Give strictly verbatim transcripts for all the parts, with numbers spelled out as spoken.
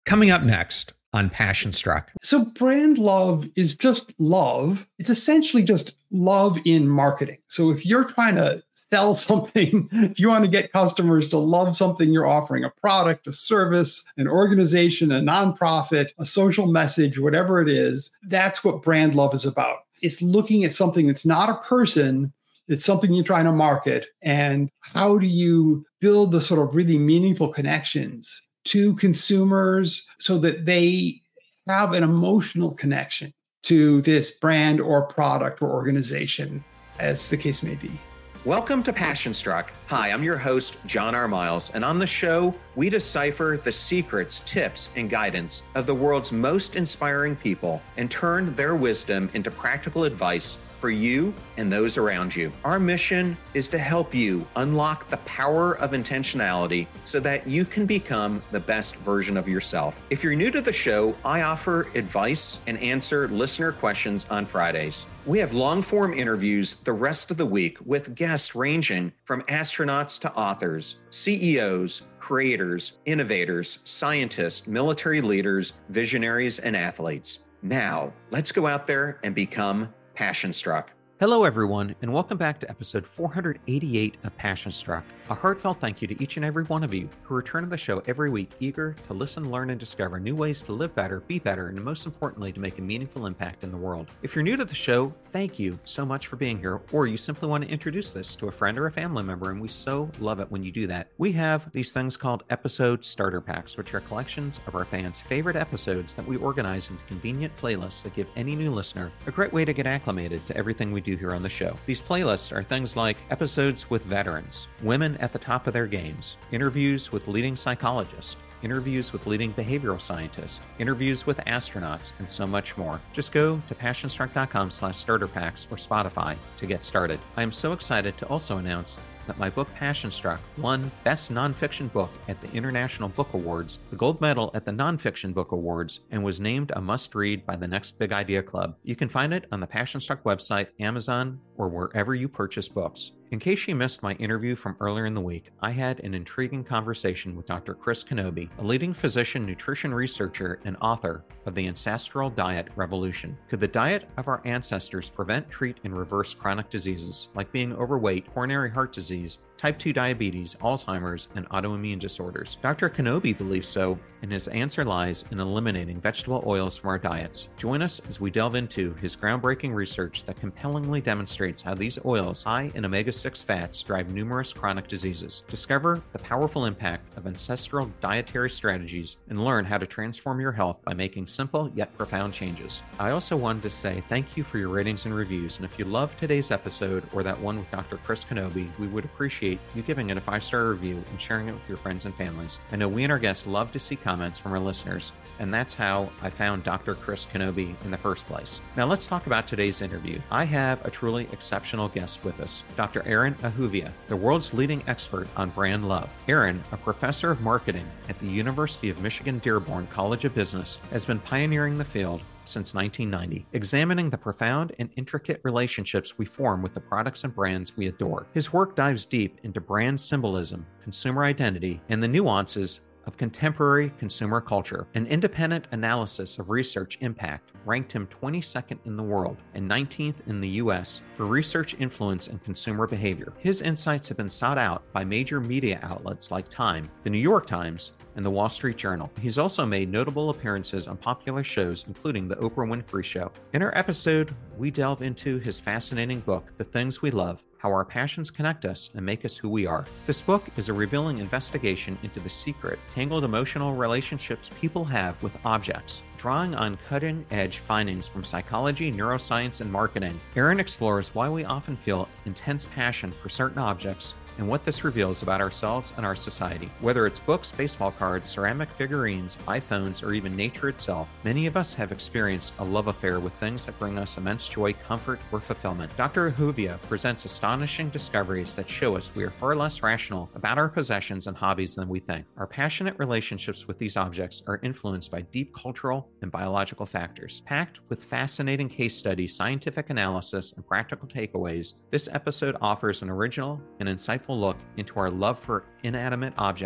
Coming up next on Passion Struck. So brand love is just love. It's essentially just love in marketing. So if you're trying to sell something, if you want to get customers to love something you're offering, a product, a service, an organization, a nonprofit, a social message, whatever it is, that's what brand love is about. It's looking at something that's not a person, it's something you're trying to market. And how do you build the sort of really meaningful connections to consumers so that they have an emotional connection to this brand or product or organization, as the case may be. Welcome to Passion Struck. Hi, I'm your host, John R. Miles, and on the show, we decipher the secrets, tips, and guidance of the world's most inspiring people and turn their wisdom into practical advice for you and those around you. Our mission is to help you unlock the power of intentionality so that you can become the best version of yourself. If you're new to the show, I offer advice and answer listener questions on Fridays. We have long-form interviews the rest of the week with guests ranging from astronauts to authors, C E Os, creators, innovators, scientists, military leaders, visionaries, and athletes. Now, let's go out there and become Passion Struck. Hello, everyone, and welcome back to episode four hundred eighty-eight of Passion Struck. A heartfelt thank you to each and every one of you who return to the show every week, eager to listen, learn, and discover new ways to live better, be better, and most importantly, to make a meaningful impact in the world. If you're new to the show, thank you so much for being here, or you simply want to introduce this to a friend or a family member, and we so love it when you do that. We have these things called episode starter packs, which are collections of our fans' favorite episodes that we organize into convenient playlists that give any new listener a great way to get acclimated to everything we do here on the show. These playlists are things like episodes with veterans, women at the top of their games, interviews with leading psychologists, interviews with leading behavioral scientists, interviews with astronauts, and so much more. Just go to passionstruck.com slash starter packs or Spotify to get started. I am so excited to also announce that my book Passion Struck won Best Nonfiction Book at the International Book Awards, the gold medal at the Nonfiction Book Awards, and was named a must-read by the Next Big Idea Club. You can find it on the Passion Struck website, Amazon, or wherever you purchase books. In case you missed my interview from earlier in the week, I had an intriguing conversation with Doctor Chris Kenobi, a leading physician, nutrition researcher, and author of The Ancestral Diet Revolution. Could the diet of our ancestors prevent, treat, and reverse chronic diseases like being overweight, coronary heart disease, type two diabetes, Alzheimer's, and autoimmune disorders? Doctor Kenobi believes so, and his answer lies in eliminating vegetable oils from our diets. Join us as we delve into his groundbreaking research that compellingly demonstrates how these oils, high in omega six fats, drive numerous chronic diseases. Discover the powerful impact of ancestral dietary strategies and learn how to transform your health by making simple yet profound changes. I also wanted to say thank you for your ratings and reviews, and if you loved today's episode or that one with Doctor Chris Kenobi, we would appreciate you giving it a five-star review and sharing it with your friends and families. I know we and our guests love to see comments from our listeners, and that's how I found Doctor Chris Kenobi in the first place. Now let's talk about today's interview. I have a truly exceptional guest with us, Doctor Aaron Ahuvia, the world's leading expert on brand love. Aaron, a professor of marketing at the University of Michigan Dearborn College of Business, has been pioneering the field since nineteen ninety, examining the profound and intricate relationships we form with the products and brands we adore. His work dives deep into brand symbolism, consumer identity, and the nuances of contemporary consumer culture. An independent analysis of research impact ranked him twenty-second in the world and nineteenth in the U S for research influence and consumer behavior. His insights have been sought out by major media outlets like Time, the New York Times, and the Wall Street Journal. He's also made notable appearances on popular shows, including The Oprah Winfrey Show. In our episode, we delve into his fascinating book, The Things We Love: How Our Passions Connect Us and Make Us Who We Are. This book is a revealing investigation into the secret, tangled emotional relationships people have with objects. Drawing on cutting-edge findings from psychology, neuroscience, and marketing, Aaron explores why we often feel intense passion for certain objects and what this reveals about ourselves and our society. Whether it's books, baseball cards, ceramic figurines, iPhones, or even nature itself, many of us have experienced a love affair with things that bring us immense joy, comfort, or fulfillment. Doctor Ahuvia presents astonishing discoveries that show us we are far less rational about our possessions and hobbies than we think. Our passionate relationships with these objects are influenced by deep cultural and biological factors. Packed with fascinating case studies, scientific analysis, and practical takeaways, this episode offers an original and insightful look into our love for inanimate objects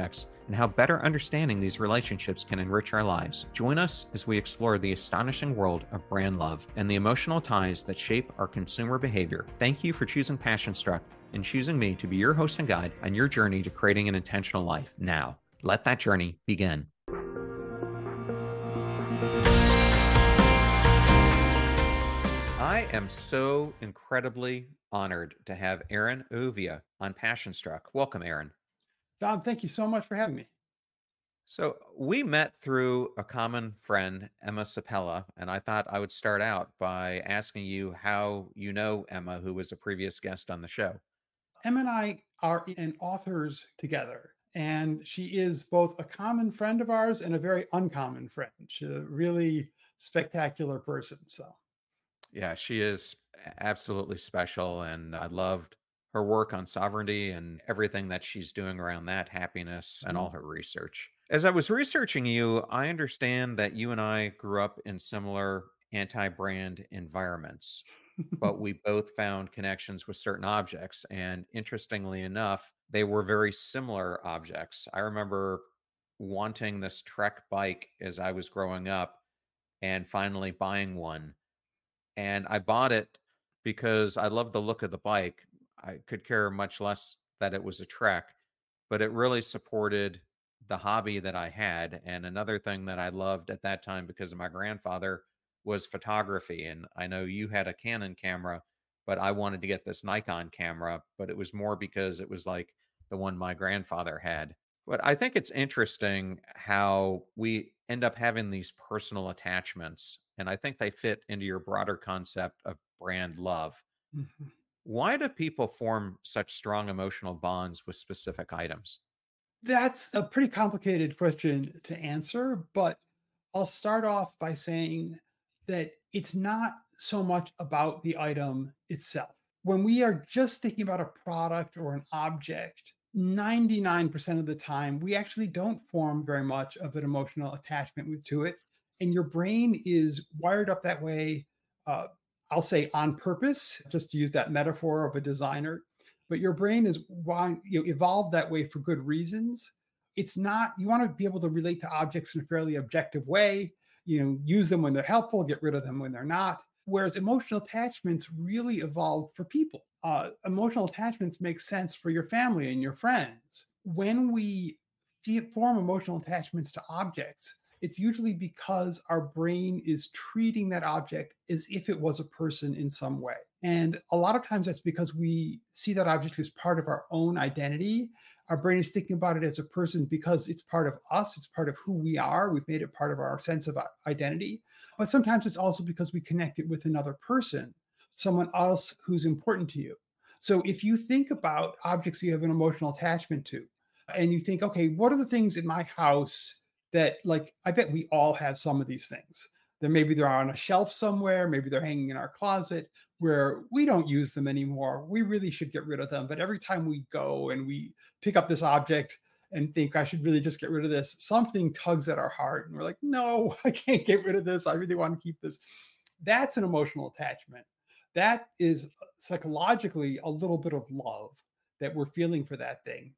and how better understanding these relationships can enrich our lives. Join us as we explore the astonishing world of brand love and the emotional ties that shape our consumer behavior. Thank you for choosing PassionStruck and choosing me to be your host and guide on your journey to creating an intentional life. Now, let that journey begin. I am so incredibly honored to have Aaron Ovia on PassionStruck. Welcome, Aaron. John, thank you so much for having me. So we met through a common friend, Emma Sapella, and I thought I would start out by asking you how you know Emma, who was a previous guest on the show. Emma and I are in authors together, and she is both a common friend of ours and a very uncommon friend. She's a really spectacular person. So, yeah, she is absolutely special, and I loved her work on sovereignty and everything that she's doing around that, happiness, and all her research. As I was researching you, I understand that you and I grew up in similar anti-brand environments, but we both found connections with certain objects. And interestingly enough, they were very similar objects. I remember wanting this Trek bike as I was growing up and finally buying one. And I bought it because I loved the look of the bike. I could care much less that it was a Trek, but it really supported the hobby that I had. And another thing that I loved at that time because of my grandfather was photography. And I know you had a Canon camera, but I wanted to get this Nikon camera, but it was more because it was like the one my grandfather had. But I think it's interesting how we end up having these personal attachments. And I think they fit into your broader concept of brand love. mm-hmm. Why do people form such strong emotional bonds with specific items? That's a pretty complicated question to answer, but I'll start off by saying that it's not so much about the item itself. When we are just thinking about a product or an object, ninety-nine percent of the time, we actually don't form very much of an emotional attachment to it. And your brain is wired up that way, uh, I'll say on purpose, just to use that metaphor of a designer. But your brain is you know, evolved that way for good reasons. It's not, you want to be able to relate to objects in a fairly objective way, you know, use them when they're helpful, get rid of them when they're not. Whereas emotional attachments really evolved for people. Uh, emotional attachments make sense for your family and your friends. When we form emotional attachments to objects, it's usually because our brain is treating that object as if it was a person in some way. And a lot of times that's because we see that object as part of our own identity. Our brain is thinking about it as a person because it's part of us. It's part of who we are. We've made it part of our sense of identity. But sometimes it's also because we connect it with another person, someone else who's important to you. So if you think about objects you have an emotional attachment to, and you think, okay, what are the things in my house that, like, I bet we all have some of these things. Then maybe they're on a shelf somewhere, maybe they're hanging in our closet where we don't use them anymore. We really should get rid of them. But every time we go and we pick up this object and think I should really just get rid of this, something tugs at our heart and we're like, no, I can't get rid of this. I really want to keep this. That's an emotional attachment. That is psychologically a little bit of love that we're feeling for that thing.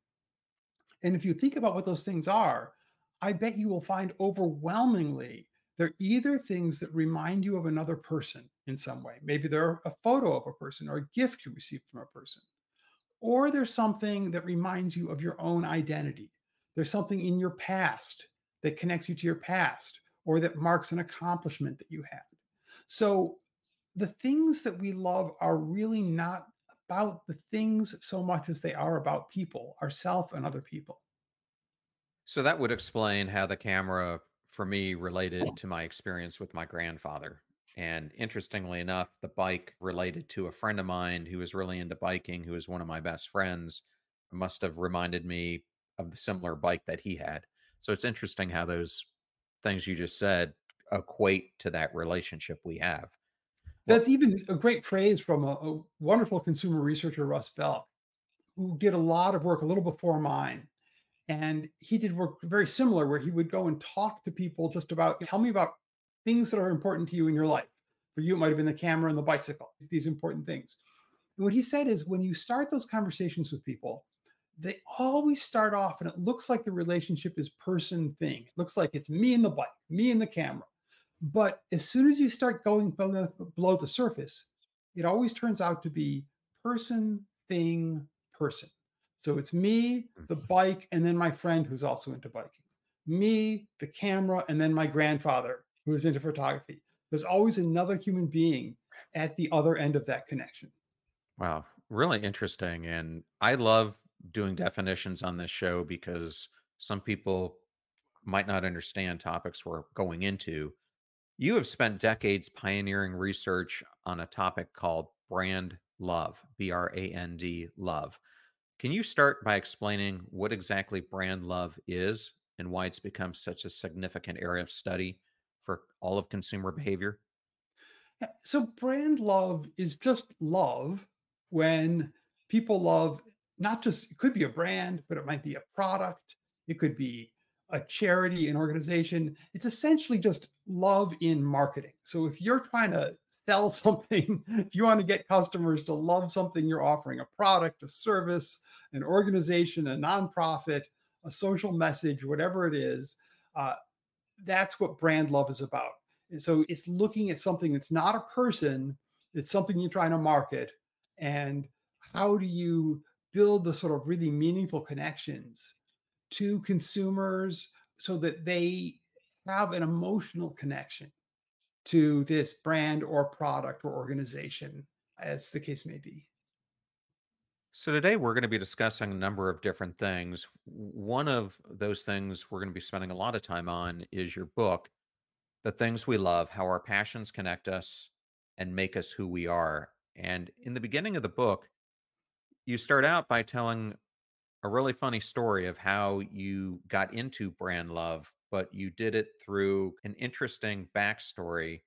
And if you think about what those things are, I bet you will find overwhelmingly they're either things that remind you of another person in some way. Maybe they're a photo of a person or a gift you received from a person. Or there's something that reminds you of your own identity. There's something in your past that connects you to your past or that marks an accomplishment that you had. So the things that we love are really not about the things so much as they are about people, ourselves and other people. So that would explain how the camera for me related to my experience with my grandfather. And interestingly enough, the bike related to a friend of mine who was really into biking, who was one of my best friends, must have reminded me of the similar bike that he had. So it's interesting how those things you just said equate to that relationship we have. That's well, even a great phrase from a, a wonderful consumer researcher, Russ Belk, who did a lot of work a little before mine. And he did work very similar where he would go and talk to people just about, tell me about things that are important to you in your life. For you, it might have been the camera and the bicycle, these important things. And what he said is when you start those conversations with people, they always start off and it looks like the relationship is person thing. It looks like it's me and the bike, me and the camera. But as soon as you start going below, below the surface, it always turns out to be person, thing, person. So it's me, the bike, and then my friend who's also into biking. Me, the camera, and then my grandfather who is into photography. There's always another human being at the other end of that connection. Wow, really interesting. And I love doing definitions on this show because some people might not understand topics we're going into. You have spent decades pioneering research on a topic called brand love, B R A N D, love. Can you start by explaining what exactly brand love is and why it's become such a significant area of study for all of consumer behavior? Yeah, so brand love is just love when people love not just, it could be a brand, but it might be a product. It could be a charity, an organization. It's essentially just love in marketing. So if you're trying to sell something, if you want to get customers to love something you're offering, a product, a service, an organization, a nonprofit, a social message, whatever it is, uh, that's what brand love is about. And so it's looking at something that's not a person, it's something you're trying to market. And how do you build the sort of really meaningful connections to consumers so that they have an emotional connection to this brand or product or organization, as the case may be. So, today we're going to be discussing a number of different things. One of those things we're going to be spending a lot of time on is your book, The Things We Love: How Our Passions Connect Us and Make Us Who We Are. And in the beginning of the book, you start out by telling a really funny story of how you got into brand love, but you did it through an interesting backstory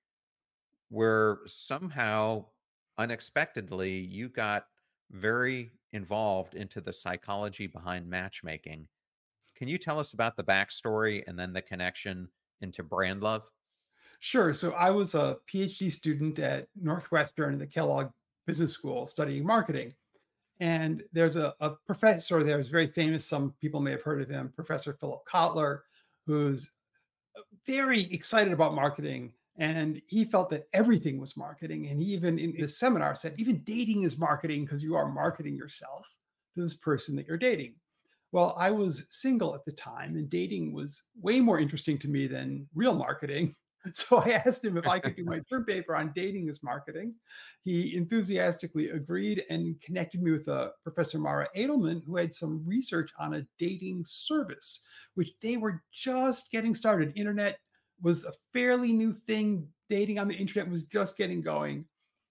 where somehow unexpectedly you got very involved into the psychology behind matchmaking. Can you tell us about the backstory and then the connection into brand love? Sure. So I was a PhD student at Northwestern and the Kellogg Business School studying marketing. And there's a, a professor there who's very famous. Some people may have heard of him, Professor Philip Kotler, who's very excited about marketing. And he felt that everything was marketing. And he even in his seminar said, even dating is marketing because you are marketing yourself to this person that you're dating. Well, I was single at the time and dating was way more interesting to me than real marketing. So I asked him if I could do my term paper on dating as marketing. He enthusiastically agreed and connected me with uh, Professor Mara Edelman, who had some research on a dating service, which they were just getting started. Internet was a fairly new thing. Dating on the internet was just getting going.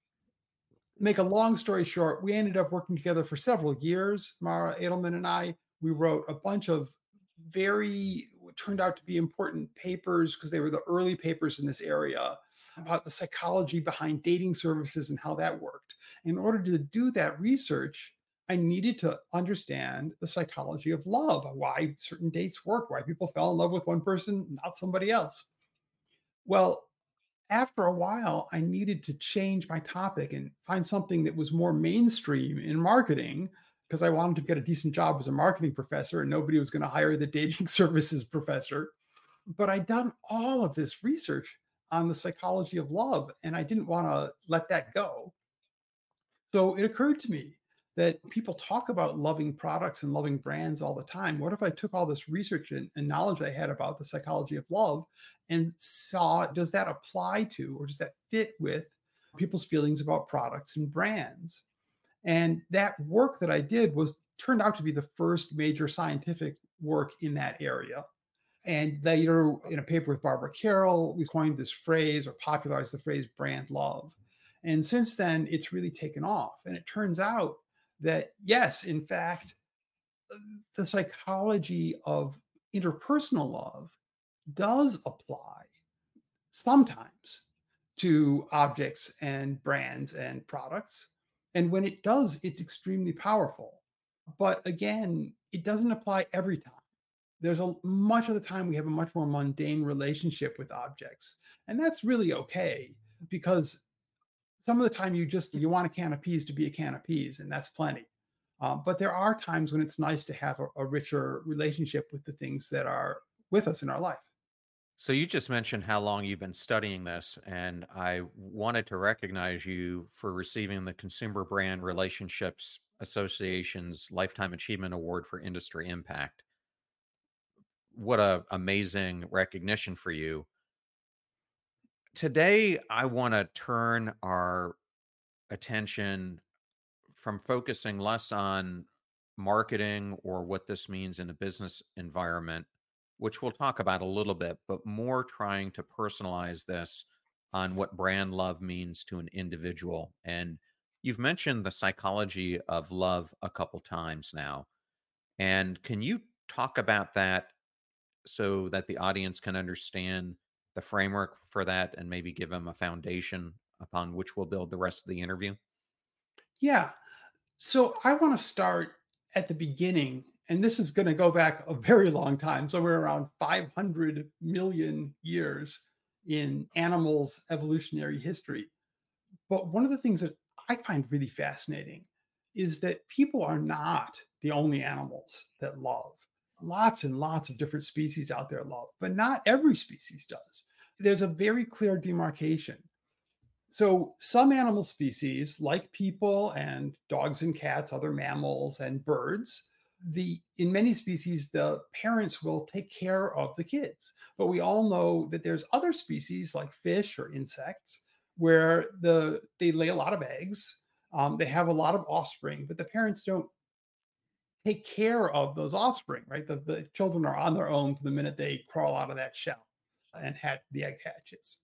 Make a long story short, we ended up working together for several years, Mara Edelman and I. We wrote a bunch of very, what turned out to be important papers because they were the early papers in this area about the psychology behind dating services and how that worked. In order to do that research, I needed to understand the psychology of love, why certain dates work, why people fell in love with one person, not somebody else. Well, after a while, I needed to change my topic and find something that was more mainstream in marketing because I wanted to get a decent job as a marketing professor and nobody was going to hire the dating services professor. But I'd done all of this research on the psychology of love and I didn't want to let that go. So it occurred to me that people talk about loving products and loving brands all the time. What if I took all this research and, and knowledge I had about the psychology of love and saw, does that apply to, or does that fit with people's feelings about products and brands? And that work that I did was turned out to be the first major scientific work in that area. And later, in a paper with Barbara Carroll, we coined this phrase or popularized the phrase brand love. And since then, it's really taken off. And it turns out that, yes, in fact, the psychology of interpersonal love does apply sometimes to objects and brands and products. And when it does, it's extremely powerful. But again, it doesn't apply every time. There's a much of the time we have a much more mundane relationship with objects. And that's really okay because some of the time you just, you want a can of peas to be a can of peas and that's plenty. Um, but there are times when it's nice to have a, a richer relationship with the things that are with us in our life. So you just mentioned how long you've been studying this, and I wanted to recognize you for receiving the Consumer Brand Relationships Association's Lifetime Achievement Award for Industry Impact. What a amazing recognition for you. Today, I want to turn our attention from focusing less on marketing or what this means in a business environment, which we'll talk about a little bit, but more trying to personalize this on what brand love means to an individual. And you've mentioned the psychology of love a couple times now. And can you talk about that so that the audience can understand the framework for that and maybe give them a foundation upon which we'll build the rest of the interview? Yeah. So I want to start at the beginning, and this is going to go back a very long time. So we're around five hundred million years in animals' evolutionary history. But one of the things that I find really fascinating is that people are not the only animals that love. Lots and lots of different species out there love, but not every species does. There's a very clear demarcation. So some animal species, like people and dogs and cats, other mammals and birds, the in many species, the parents will take care of the kids. But we all know that there's other species like fish or insects where the they lay a lot of eggs, um, they have a lot of offspring, but the parents don't take care of those offspring, right? The, the children are on their own from the minute they crawl out of that shell and hatch, the egg hatches.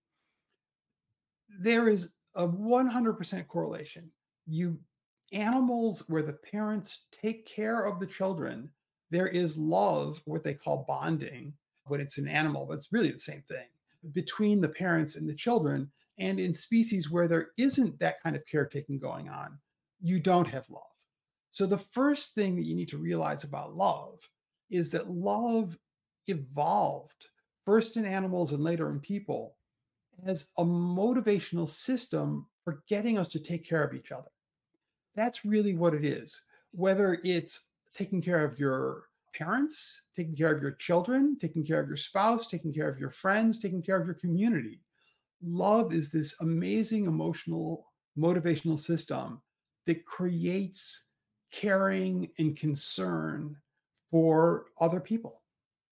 There is a one hundred percent correlation. You animals where the parents take care of the children, there is love, what they call bonding, when it's an animal, but it's really the same thing between the parents and the children. And in species where there isn't that kind of caretaking going on, you don't have love. So the first thing that you need to realize about love is that love evolved first in animals and later in people as a motivational system for getting us to take care of each other. That's really what it is. Whether it's taking care of your parents, taking care of your children, taking care of your spouse, taking care of your friends, taking care of your community. Love is this amazing emotional, motivational system that creates caring and concern for other people.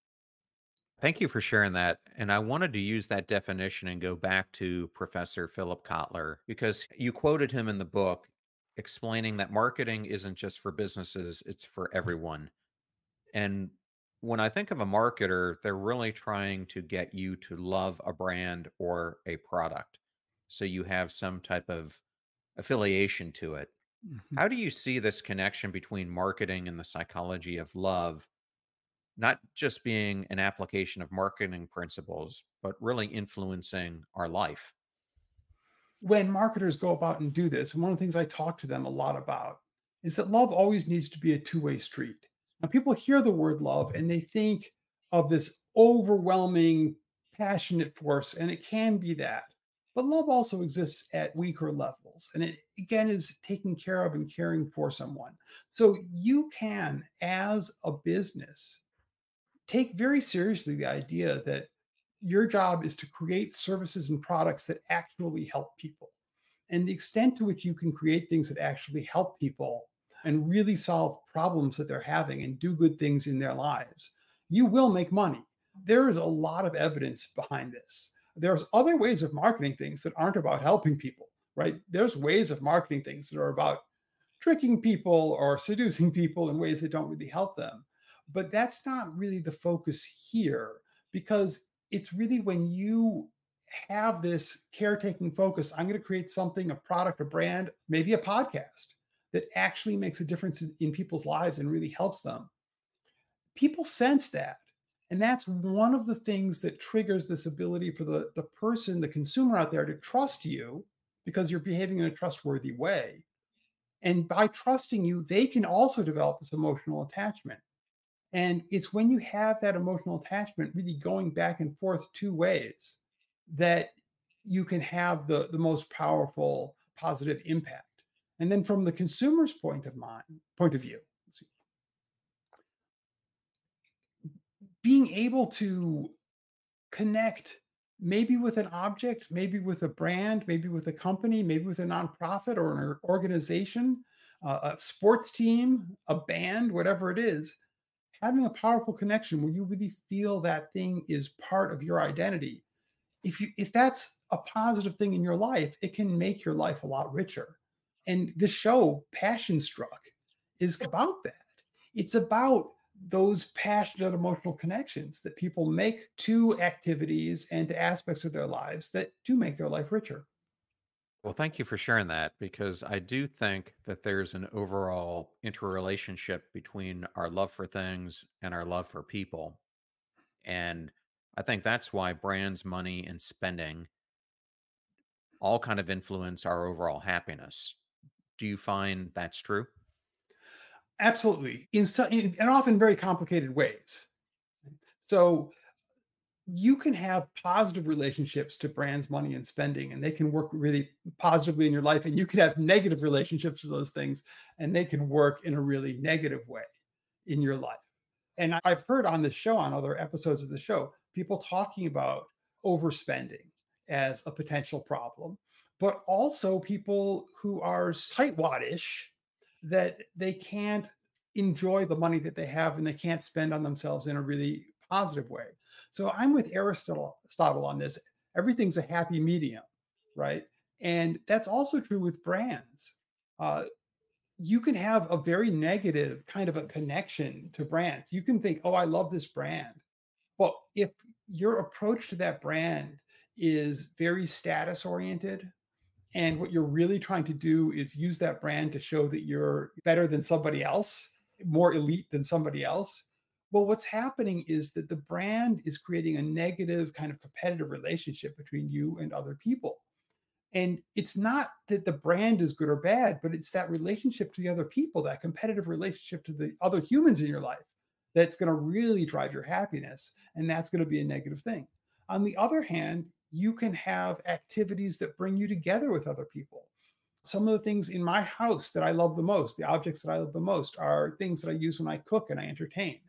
Thank you for sharing that. And I wanted to use that definition and go back to Professor Philip Kotler, because you quoted him in the book explaining that marketing isn't just for businesses, it's for everyone. And when I think of a marketer, they're really trying to get you to love a brand or a product. So you have some type of affiliation to it. Mm-hmm. How do you see this connection between marketing and the psychology of love, not just being an application of marketing principles, but really influencing our life? When marketers go about and do this, and one of the things I talk to them a lot about is that love always needs to be a two-way street. Now, people hear the word love and they think of this overwhelming, passionate force, and it can be that. But love also exists at weaker levels. And it, again, is taking care of and caring for someone. So you can, as a business, take very seriously the idea that your job is to create services and products that actually help people. And the extent to which you can create things that actually help people and really solve problems that they're having and do good things in their lives, you will make money. There is a lot of evidence behind this. There's other ways of marketing things that aren't about helping people, right? There's ways of marketing things that are about tricking people or seducing people in ways that don't really help them. But that's not really the focus here, because it's really when you have this caretaking focus, I'm going to create something, a product, a brand, maybe a podcast that actually makes a difference in, in people's lives and really helps them. People sense that. And that's one of the things that triggers this ability for the, the person, the consumer out there, to trust you because you're behaving in a trustworthy way. And by trusting you, they can also develop this emotional attachment. And it's when you have that emotional attachment really going back and forth two ways that you can have the, the most powerful positive impact. And then from the consumer's point of mind, point of view, being able to connect maybe with an object, maybe with a brand, maybe with a company, maybe with a nonprofit or an organization, uh, a sports team, a band, whatever it is, having a powerful connection where you really feel that thing is part of your identity. If you if that's a positive thing in your life, it can make your life a lot richer. And the show Passion Struck is about that. It's about those passionate emotional connections that people make to activities and to aspects of their lives that do make their life richer. Well, thank you for sharing that because I do think that there's an overall interrelationship between our love for things and our love for people. And I think that's why brands, money, and spending all kind of influence our overall happiness. Do you find that's true? Absolutely. In, so, in and often very complicated ways. So you can have positive relationships to brands, money, and spending, and they can work really positively in your life. And you can have negative relationships to those things, and they can work in a really negative way in your life. And I've heard on this show, on other episodes of the show, people talking about overspending as a potential problem, but also people who are tightwad-ish, that they can't enjoy the money that they have and they can't spend on themselves in a really positive way. So I'm with Aristotle Aristotle on this. Everything's a happy medium, right? And that's also true with brands. Uh, you can have a very negative kind of a connection to brands. You can think, oh, I love this brand. Well, if your approach to that brand is very status oriented, and what you're really trying to do is use that brand to show that you're better than somebody else, more elite than somebody else. Well, what's happening is that the brand is creating a negative kind of competitive relationship between you and other people. And it's not that the brand is good or bad, but it's that relationship to the other people, that competitive relationship to the other humans in your life that's going to really drive your happiness. And that's going to be a negative thing. On the other hand, you can have activities that bring you together with other people. Some of the things in my house that I love the most, the objects that I love the most, are things that I use when I cook and I entertain.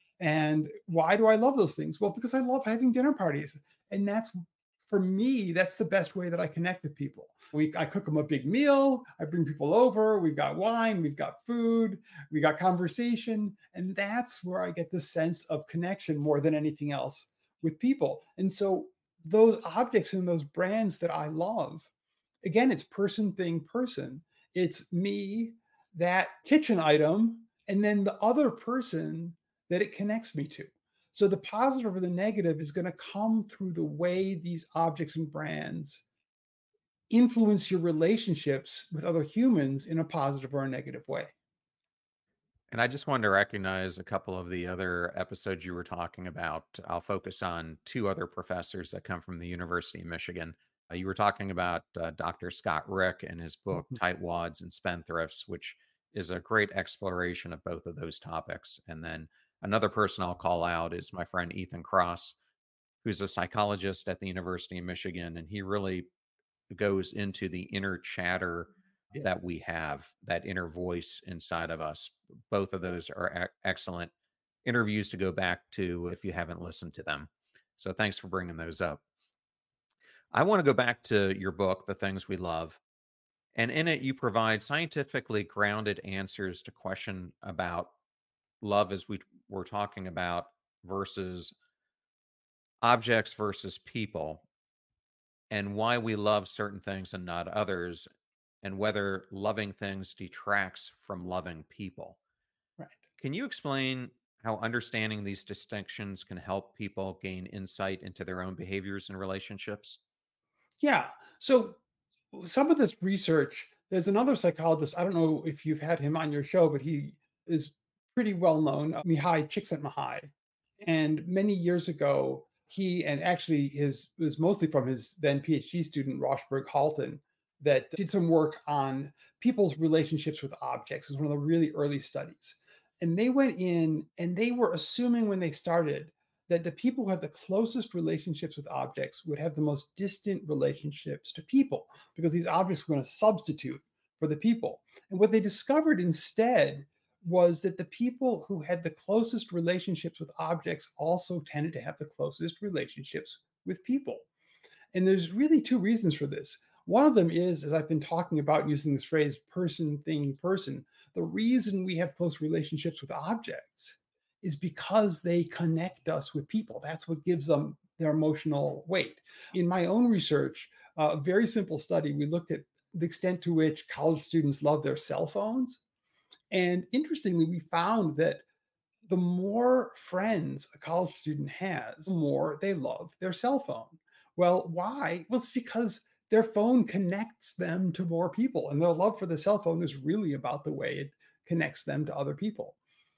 And why do I love those things? Well, because I love having dinner parties. And that's, for me, that's the best way that I connect with people. We, I cook them a big meal. I bring people over. We've got wine. We've got food. We got conversation. And that's where I get this sense of connection more than anything else with people. And so those objects and those brands that I love, again, it's person, thing, person. It's me, that kitchen item, and then the other person that it connects me to. So the positive or the negative is going to come through the way these objects and brands influence your relationships with other humans in a positive or a negative way. And I just wanted to recognize a couple of the other episodes you were talking about. I'll focus on two other professors that come from the University of Michigan. Uh, you were talking about uh, Doctor Scott Rick and his book, Mm-hmm. Tightwads and Spendthrifts, which is a great exploration of both of those topics. And then another person I'll call out is my friend Ethan Kross, who's a psychologist at the University of Michigan. And he really goes into the inner chatter yeah. that we have, that inner voice inside of us. Both of those are e- excellent interviews to go back to if you haven't listened to them. So thanks for bringing those up. I want to go back to your book, The Things We Love. And in it, you provide scientifically grounded answers to question about love, as we were talking about, versus objects versus people, and why we love certain things and not others, and whether loving things detracts from loving people. Right. Can you explain how understanding these distinctions can help people gain insight into their own behaviors and relationships? Yeah. So some of this research, there's another psychologist, I don't know if you've had him on your show, but he is pretty well known, uh, Mihai Csikszentmihalyi. And many years ago, he, and actually his was mostly from his then PhD student, Roshberg Halton, that did some work on people's relationships with objects. It was one of the really early studies. And they went in and they were assuming when they started that the people who had the closest relationships with objects would have the most distant relationships to people, because these objects were going to substitute for the people. And what they discovered instead was that the people who had the closest relationships with objects also tended to have the closest relationships with people. And there's really two reasons for this. One of them is, as I've been talking about using this phrase, person, thing, person, the reason we have close relationships with objects is because they connect us with people. That's what gives them their emotional weight. In my own research, uh, a very simple study, we looked at the extent to which college students love their cell phones. And interestingly, we found that the more friends a college student has, the more they love their cell phone. Well, why? Well, it's because their phone connects them to more people, and their love for the cell phone is really about the way it connects them to other people.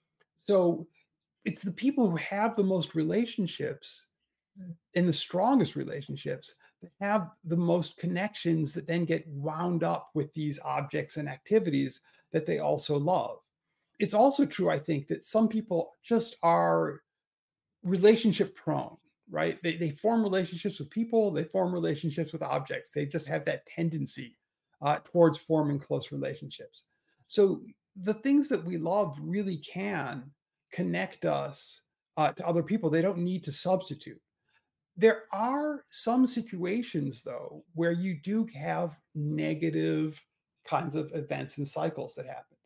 So it's the people who have the most relationships and the strongest relationships that have the most connections that then get wound up with these objects and activities that they also love. It's also true, I think, that some people just are relationship prone, right? They, they form relationships with people, they form relationships with objects. They just have that tendency uh, towards forming close relationships. So the things that we love really can connect us uh, to other people. They don't need to substitute. There are some situations, though, where you do have negative kinds of events and cycles that happen.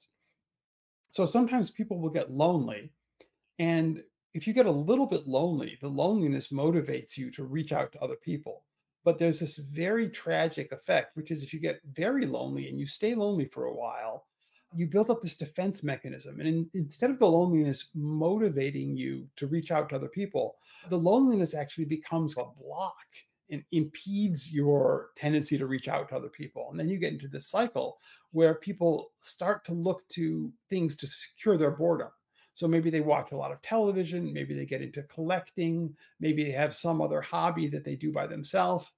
So sometimes people will get lonely. And if you get a little bit lonely, the loneliness motivates you to reach out to other people. But there's this very tragic effect, which is if you get very lonely and you stay lonely for a while, you build up this defense mechanism. And in, instead of the loneliness motivating you to reach out to other people, the loneliness actually becomes a block and impedes your tendency to reach out to other people. And then you get into this cycle where people start to look to things to secure their boredom. So maybe they watch a lot of television, maybe they get into collecting, maybe they have some other hobby that they do by themselves.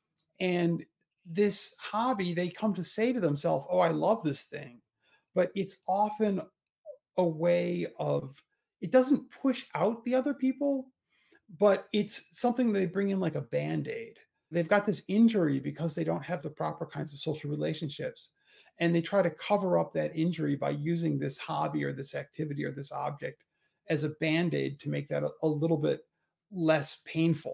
And this hobby, they come to say to themselves, oh, I love this thing. But it's often a way of, it doesn't push out the other people, but it's something they bring in like a Band-Aid. They've got this injury because they don't have the proper kinds of social relationships. And they try to cover up that injury by using this hobby or this activity or this object as a Band-Aid to make that a, a little bit less painful.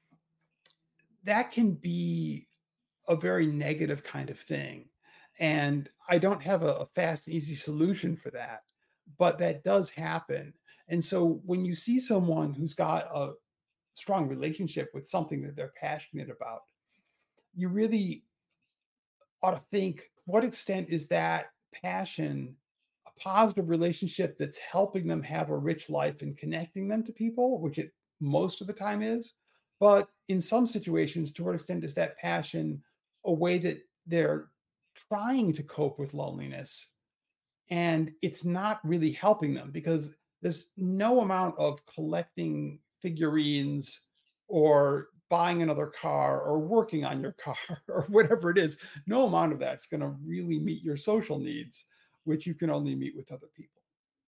That can be a very negative kind of thing. And I don't have a, a fast and easy solution for that, but that does happen. And so when you see someone who's got a strong relationship with something that they're passionate about, you really ought to think, what extent is that passion a positive relationship that's helping them have a rich life and connecting them to people, which it most of the time is. But in some situations, to what extent is that passion a way that they're trying to cope with loneliness and it's not really helping them, because there's no amount of collecting figurines or buying another car or working on your car or whatever it is, no amount of that's going to really meet your social needs, which you can only meet with other people.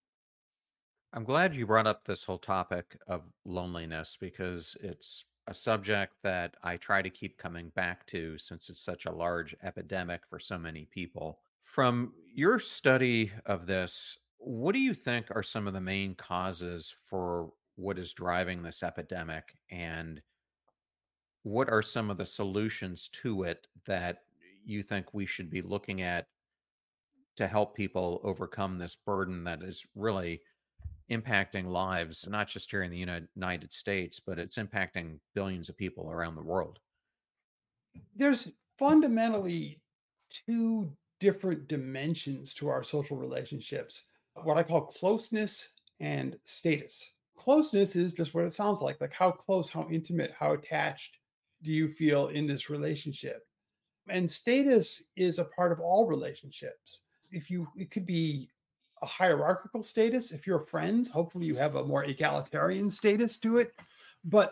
I'm glad you brought up this whole topic of loneliness because it's a subject that I try to keep coming back to since it's such a large epidemic for so many people. From your study of this, what do you think are some of the main causes for what is driving this epidemic? And what are some of the solutions to it that you think we should be looking at to help people overcome this burden that is really impacting lives, not just here in the Uni- United States, but it's impacting billions of people around the world? There's fundamentally two different dimensions to our social relationships, what I call closeness and status. Closeness is just what it sounds like, like how close, how intimate, how attached do you feel in this relationship? And status is a part of all relationships. If you, it could be a hierarchical status. If you're friends, hopefully you have a more egalitarian status to it. But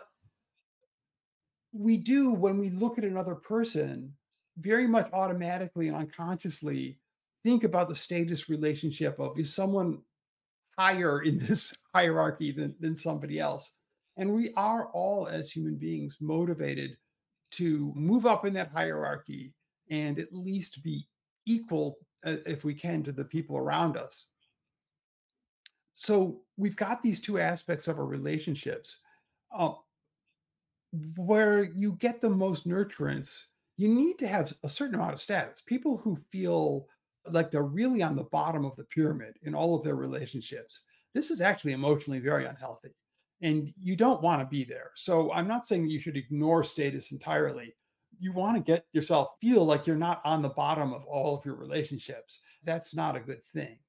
we do, when we look at another person, very much automatically and unconsciously think about the status relationship of, is someone higher in this hierarchy than, than somebody else? And we are all, as human beings, motivated to move up in that hierarchy and at least be equal uh, if we can to the people around us. So we've got these two aspects of our relationships. Uh, where you get the most nurturance, you need to have a certain amount of status. People who feel like they're really on the bottom of the pyramid in all of their relationships, this is actually emotionally very unhealthy. And you don't want to be there. So I'm not saying that you should ignore status entirely. You want to get yourself feel like you're not on the bottom of all of your relationships. That's not a good thing.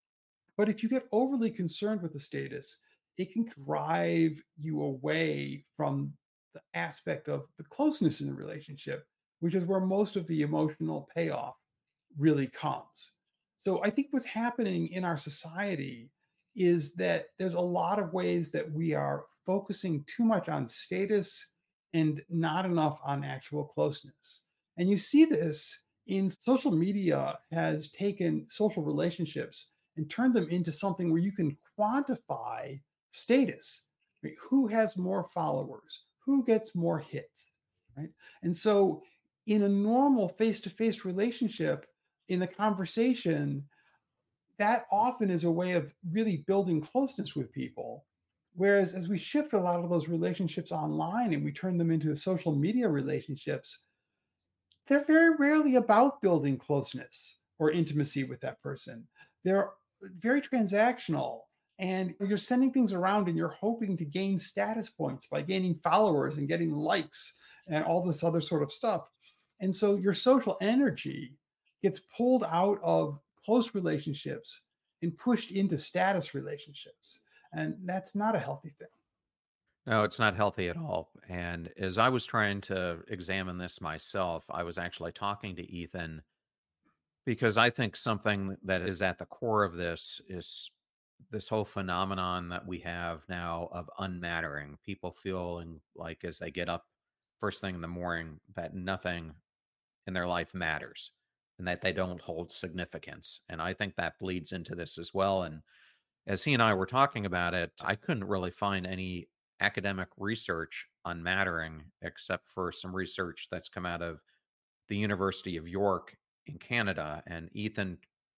But if you get overly concerned with the status, it can drive you away from the aspect of the closeness in the relationship, which is where most of the emotional payoff really comes. So I think what's happening in our society is that there's a lot of ways that we are focusing too much on status and not enough on actual closeness. And you see this in social media has taken social relationships and turned them into something where you can quantify status. Right? Who has more followers? Who gets more hits? Right? And so in a normal face-to-face relationship, in the conversation, that often is a way of really building closeness with people. Whereas as we shift a lot of those relationships online and we turn them into social media relationships, they're very rarely about building closeness or intimacy with that person. They're very transactional, and you're sending things around and you're hoping to gain status points by gaining followers and getting likes and all this other sort of stuff. And so your social energy gets pulled out of close relationships and pushed into status relationships. And that's not a healthy thing. No, it's not healthy at all. And as I was trying to examine this myself, I was actually talking to Ethan because I think something that is at the core of this is this whole phenomenon that we have now of unmattering. People feeling like as they get up first thing in the morning that nothing in their life matters and that they don't hold significance. And I think that bleeds into this as well. And as he and I were talking about it, I couldn't really find any academic research on mattering except for some research that's come out of the University of York in Canada. And Ethan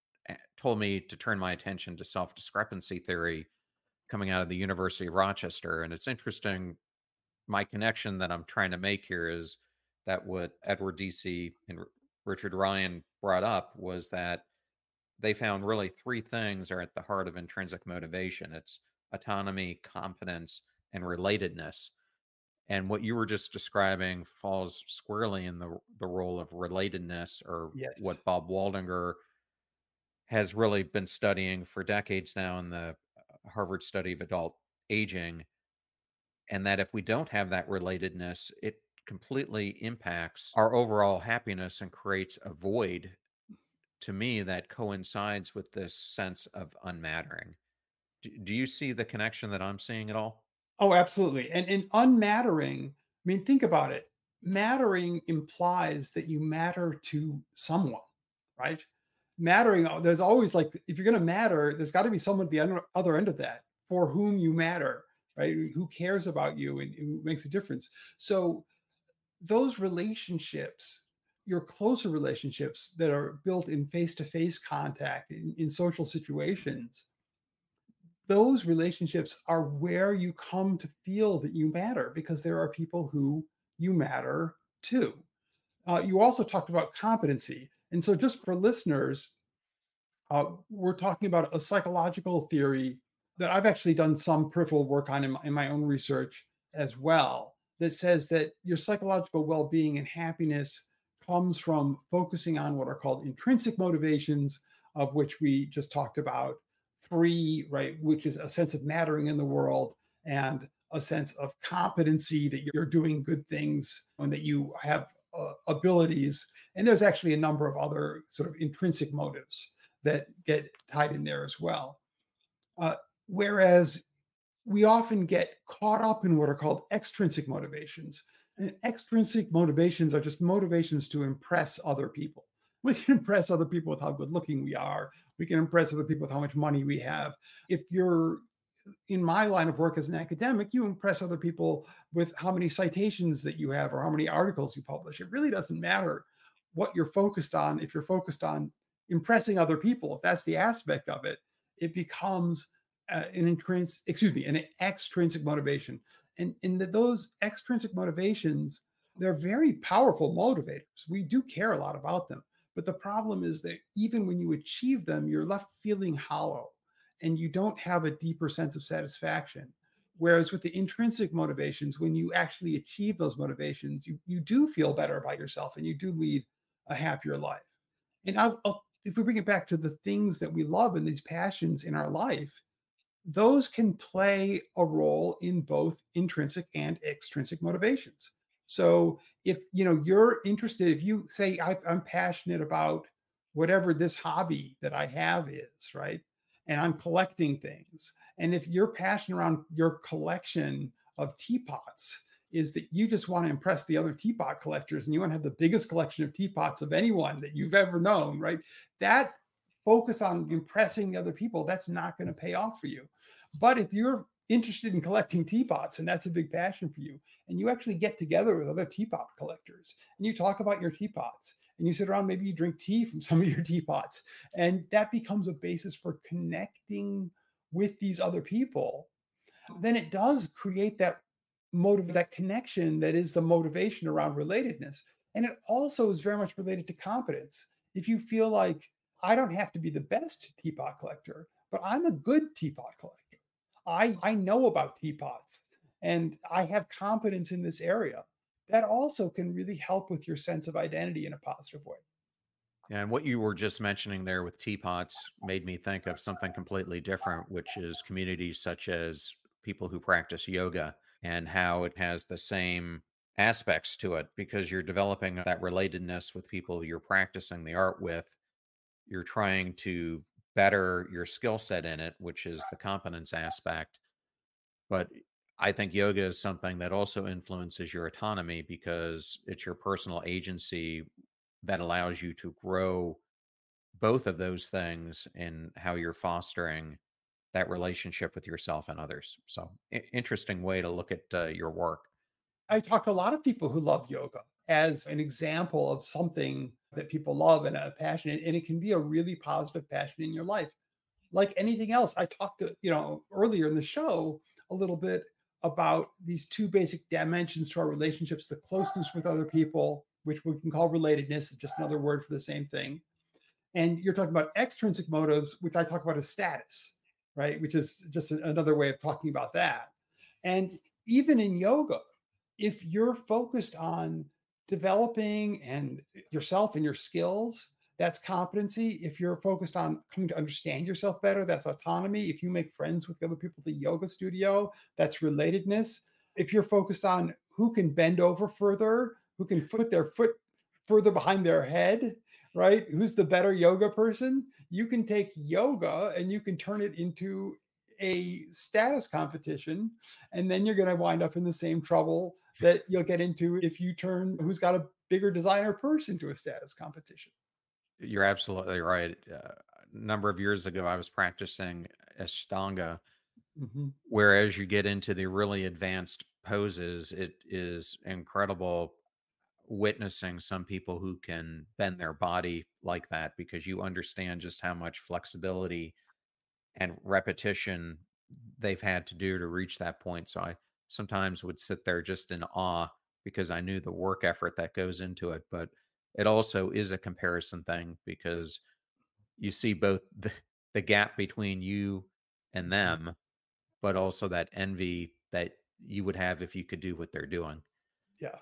told me to turn my attention to self-discrepancy theory coming out of the University of Rochester. And it's interesting, my connection that I'm trying to make here is that what Edward Deci and Richard Ryan brought up was that they found really three things are at the heart of intrinsic motivation. It's autonomy, competence, and relatedness. And what you were just describing falls squarely in the, the role of relatedness, or Yes. what Bob Waldinger has really been studying for decades now in the Harvard study of adult aging. And that if we don't have that relatedness, it completely impacts our overall happiness and creates a void, to me, that coincides with this sense of unmattering. Do, do you see the connection that I'm seeing at all? Oh, absolutely. And in unmattering, I mean, think about it. Mattering implies that you matter to someone, right? Mattering, there's always like, if you're going to matter, there's got to be someone at the other end of that for whom you matter, right? Who cares about you and who makes a difference. So those relationships, your closer relationships that are built in face-to-face contact, in, in social situations, those relationships are where you come to feel that you matter because there are people who you matter to. Uh, you also talked about competency. And so just for listeners, uh, we're talking about a psychological theory that I've actually done some peripheral work on in my, in my own research as well, that says that your psychological well-being and happiness comes from focusing on what are called intrinsic motivations, of which we just talked about. Three, right, which is a sense of mattering in the world and a sense of competency, that you're doing good things and that you have uh, abilities. And there's actually a number of other sort of intrinsic motives that get tied in there as well. Uh, whereas we often get caught up in what are called extrinsic motivations. And extrinsic motivations are just motivations to impress other people. We can impress other people with how good looking we are. We can impress other people with how much money we have. If you're in my line of work as an academic, you impress other people with how many citations that you have or how many articles you publish. It really doesn't matter what you're focused on, if you're focused on impressing other people, if that's the aspect of it, it becomes uh, an intrinsic, excuse me, an extrinsic motivation. And in the, those extrinsic motivations, they're very powerful motivators. We do care a lot about them. But the problem is that even when you achieve them, you're left feeling hollow and you don't have a deeper sense of satisfaction. Whereas with the intrinsic motivations, when you actually achieve those motivations, you, you do feel better about yourself and you do lead a happier life. And I'll, I'll, if we bring it back to the things that we love and these passions in our life, those can play a role in both intrinsic and extrinsic motivations. So if you know you're interested, if you say I, I'm passionate about whatever this hobby that I have is, right? And I'm collecting things. And if your passion around your collection of teapots is that you just want to impress the other teapot collectors and you want to have the biggest collection of teapots of anyone that you've ever known, right? That focus on impressing the other people, that's not going to pay off for you. But if you're interested in collecting teapots and that's a big passion for you, and you actually get together with other teapot collectors and you talk about your teapots and you sit around, maybe you drink tea from some of your teapots, and that becomes a basis for connecting with these other people, then it does create that motive, that connection that is the motivation around relatedness. And it also is very much related to competence. If you feel like I don't have to be the best teapot collector, but I'm a good teapot collector. I, I know about teapots and I have competence in this area. That also can really help with your sense of identity in a positive way. And what you were just mentioning there with teapots made me think of something completely different, which is communities such as people who practice yoga and how it has the same aspects to it because you're developing that relatedness with people you're practicing the art with. You're trying to better your skill set in it, which is the competence aspect. But I think yoga is something that also influences your autonomy because it's your personal agency that allows you to grow both of those things in how you're fostering that relationship with yourself and others. So I- interesting way to look at uh, your work. I talk to a lot of people who love yoga as an example of something that people love and a passion, and it can be a really positive passion in your life. Like anything else, I talked to, you know, earlier in the show a little bit about these two basic dimensions to our relationships, the closeness with other people, which we can call relatedness, is just another word for the same thing. And you're talking about extrinsic motives, which I talk about as status, right? Which is just another way of talking about that. And even in yoga, if you're focused on developing and yourself and your skills, that's competency. If you're focused on coming to understand yourself better, that's autonomy. If you make friends with other people at the yoga studio, that's relatedness. If you're focused on who can bend over further, who can put their foot further behind their head, right? Who's the better yoga person? You can take yoga and you can turn it into a status competition, and then you're going to wind up in the same trouble that you'll get into if you turn who's got a bigger designer purse into a status competition. You're absolutely right. Uh, a number of years ago, I was practicing Ashtanga, Mm-hmm. whereas you get into the really advanced poses, it is incredible witnessing some people who can bend their body like that because you understand just how much flexibility and repetition they've had to do to reach that point. So I sometimes would sit there just in awe because I knew the work effort that goes into it. But it also is a comparison thing because you see both the, the gap between you and them, but also that envy that you would have if you could do what they're doing. Yeah.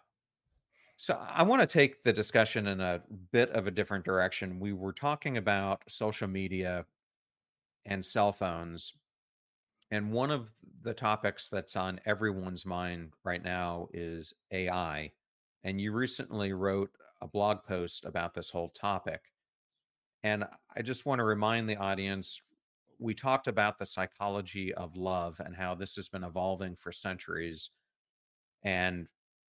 So I want to take the discussion in a bit of a different direction. We were talking about social media and cell phones. And one of the topics that's on everyone's mind right now is A I. And you recently wrote a blog post about this whole topic. And I just want to remind the audience we talked about the psychology of love and how this has been evolving for centuries. And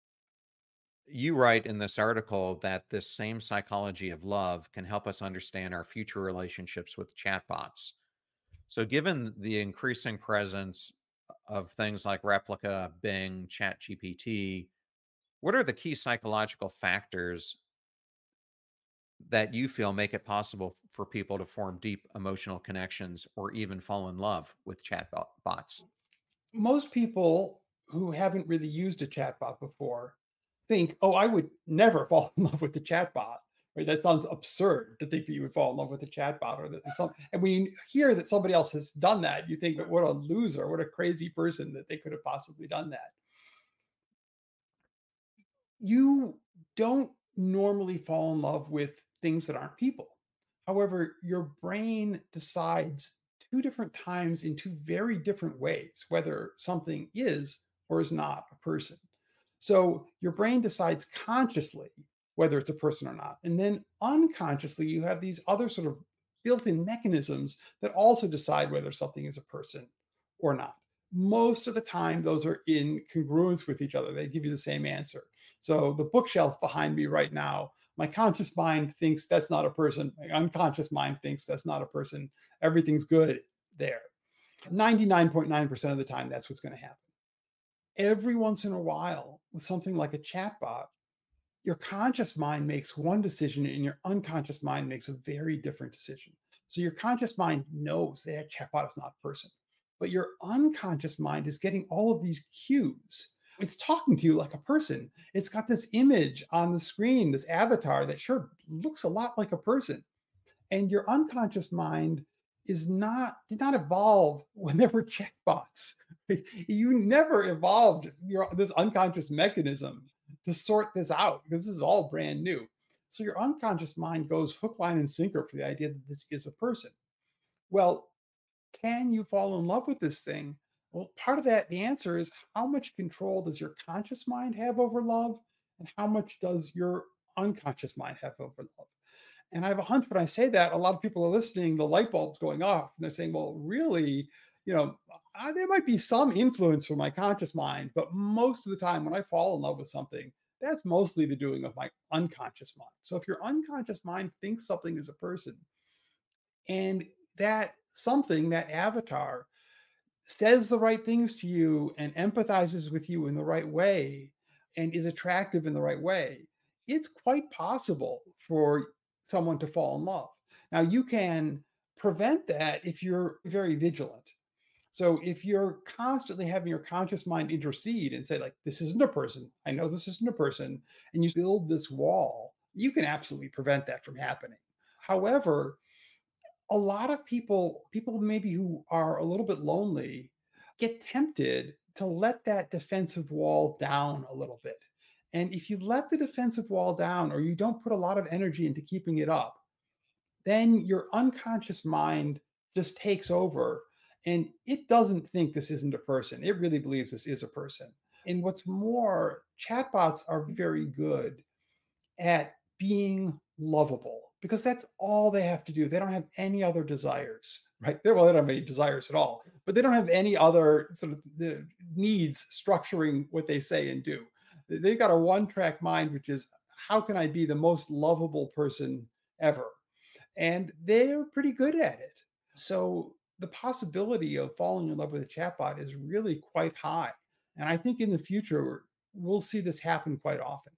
you write in this article that this same psychology of love can help us understand our future relationships with chatbots. So, given the increasing presence of things like Replica, Bing, ChatGPT, what are the key psychological factors that you feel make it possible for people to form deep emotional connections or even fall in love with chatbot bots? Most people who haven't really used a chatbot before think, oh, I would never fall in love with the chatbot. Right? That sounds absurd to think that you would fall in love with a chatbot, or that some. And when you hear that somebody else has done that, you think, what a loser, what a crazy person that they could have possibly done that. You don't normally fall in love with things that aren't people. However, your brain decides two different times in two very different ways whether something is or is not a person. So your brain decides consciously whether it's a person or not. And then unconsciously, you have these other sort of built in mechanisms that also decide whether something is a person or not. Most of the time, those are in congruence with each other. They give you the same answer. So the bookshelf behind me right now, my conscious mind thinks that's not a person. My unconscious mind thinks that's not a person. Everything's good there. ninety-nine point nine percent of the time, that's what's going to happen. Every once in a while, with something like a chatbot, your conscious mind makes one decision and your unconscious mind makes a very different decision. So your conscious mind knows that chatbot is not a person, but your unconscious mind is getting all of these cues. It's talking to you like a person. It's got this image on the screen, this avatar that sure looks a lot like a person. And your unconscious mind is not did not evolve when there were chatbots. You never evolved your this unconscious mechanism to sort this out, because this is all brand new. So your unconscious mind goes hook, line, and sinker for the idea that this is a person. Well, can you fall in love with this thing? Well, part of that, the answer is, how much control does your conscious mind have over love? And how much does your unconscious mind have over love? And I have a hunch when I say that, a lot of people are listening, the light bulb's going off, and they're saying, well, really, you know, I, there might be some influence from my conscious mind, but most of the time when I fall in love with something, that's mostly the doing of my unconscious mind. So if your unconscious mind thinks something is a person, and that something, that avatar, says the right things to you and empathizes with you in the right way and is attractive in the right way, it's quite possible for someone to fall in love. Now, you can prevent that if you're very vigilant. So if you're constantly having your conscious mind intercede and say, like, this isn't a person, I know this isn't a person, and you build this wall, you can absolutely prevent that from happening. However, a lot of people, people maybe who are a little bit lonely, get tempted to let that defensive wall down a little bit. And if you let the defensive wall down, or you don't put a lot of energy into keeping it up, then your unconscious mind just takes over, and it doesn't think this isn't a person. It really believes this is a person. And what's more, chatbots are very good at being lovable, because that's all they have to do. They don't have any other desires, right? They're, well, they don't have any desires at all, but they don't have any other sort of the needs structuring what they say and do. They've got a one-track mind, which is, how can I be the most lovable person ever? And they're pretty good at it. So the possibility of falling in love with a chatbot is really quite high. And I think in the future, we'll see this happen quite often.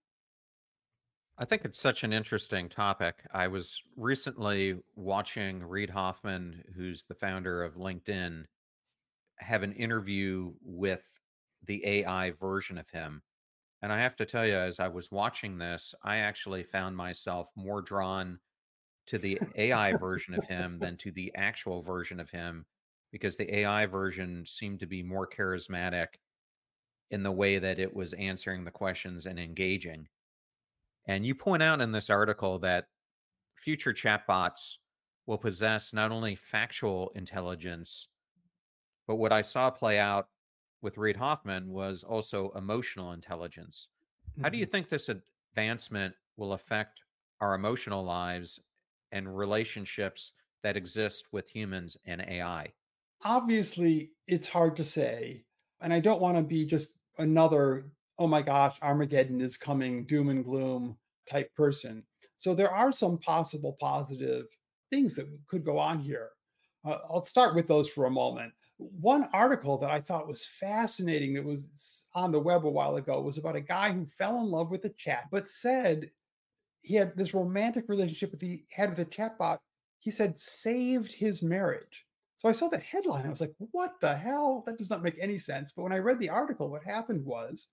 I think it's such an interesting topic. I was recently watching Reid Hoffman, who's the founder of LinkedIn, have an interview with the A I version of him. And I have to tell you, as I was watching this, I actually found myself more drawn to the A I version of him than to the actual version of him, because the A I version seemed to be more charismatic in the way that it was answering the questions and engaging. And you point out in this article that future chatbots will possess not only factual intelligence, but what I saw play out with Reid Hoffman was also emotional intelligence. How do you think this advancement will affect our emotional lives and relationships that exist with humans and A I? Obviously, it's hard to say. And I don't want to be just another, oh my gosh, Armageddon is coming, doom and gloom type person. So there are some possible positive things that could go on here. Uh, I'll start with those for a moment. One article that I thought was fascinating that was on the web a while ago was about a guy who fell in love with a chat, but said he had this romantic relationship with the had with a chatbot. He said saved his marriage. So I saw that headline. I was like, what the hell? That does not make any sense. But when I read the article, what happened was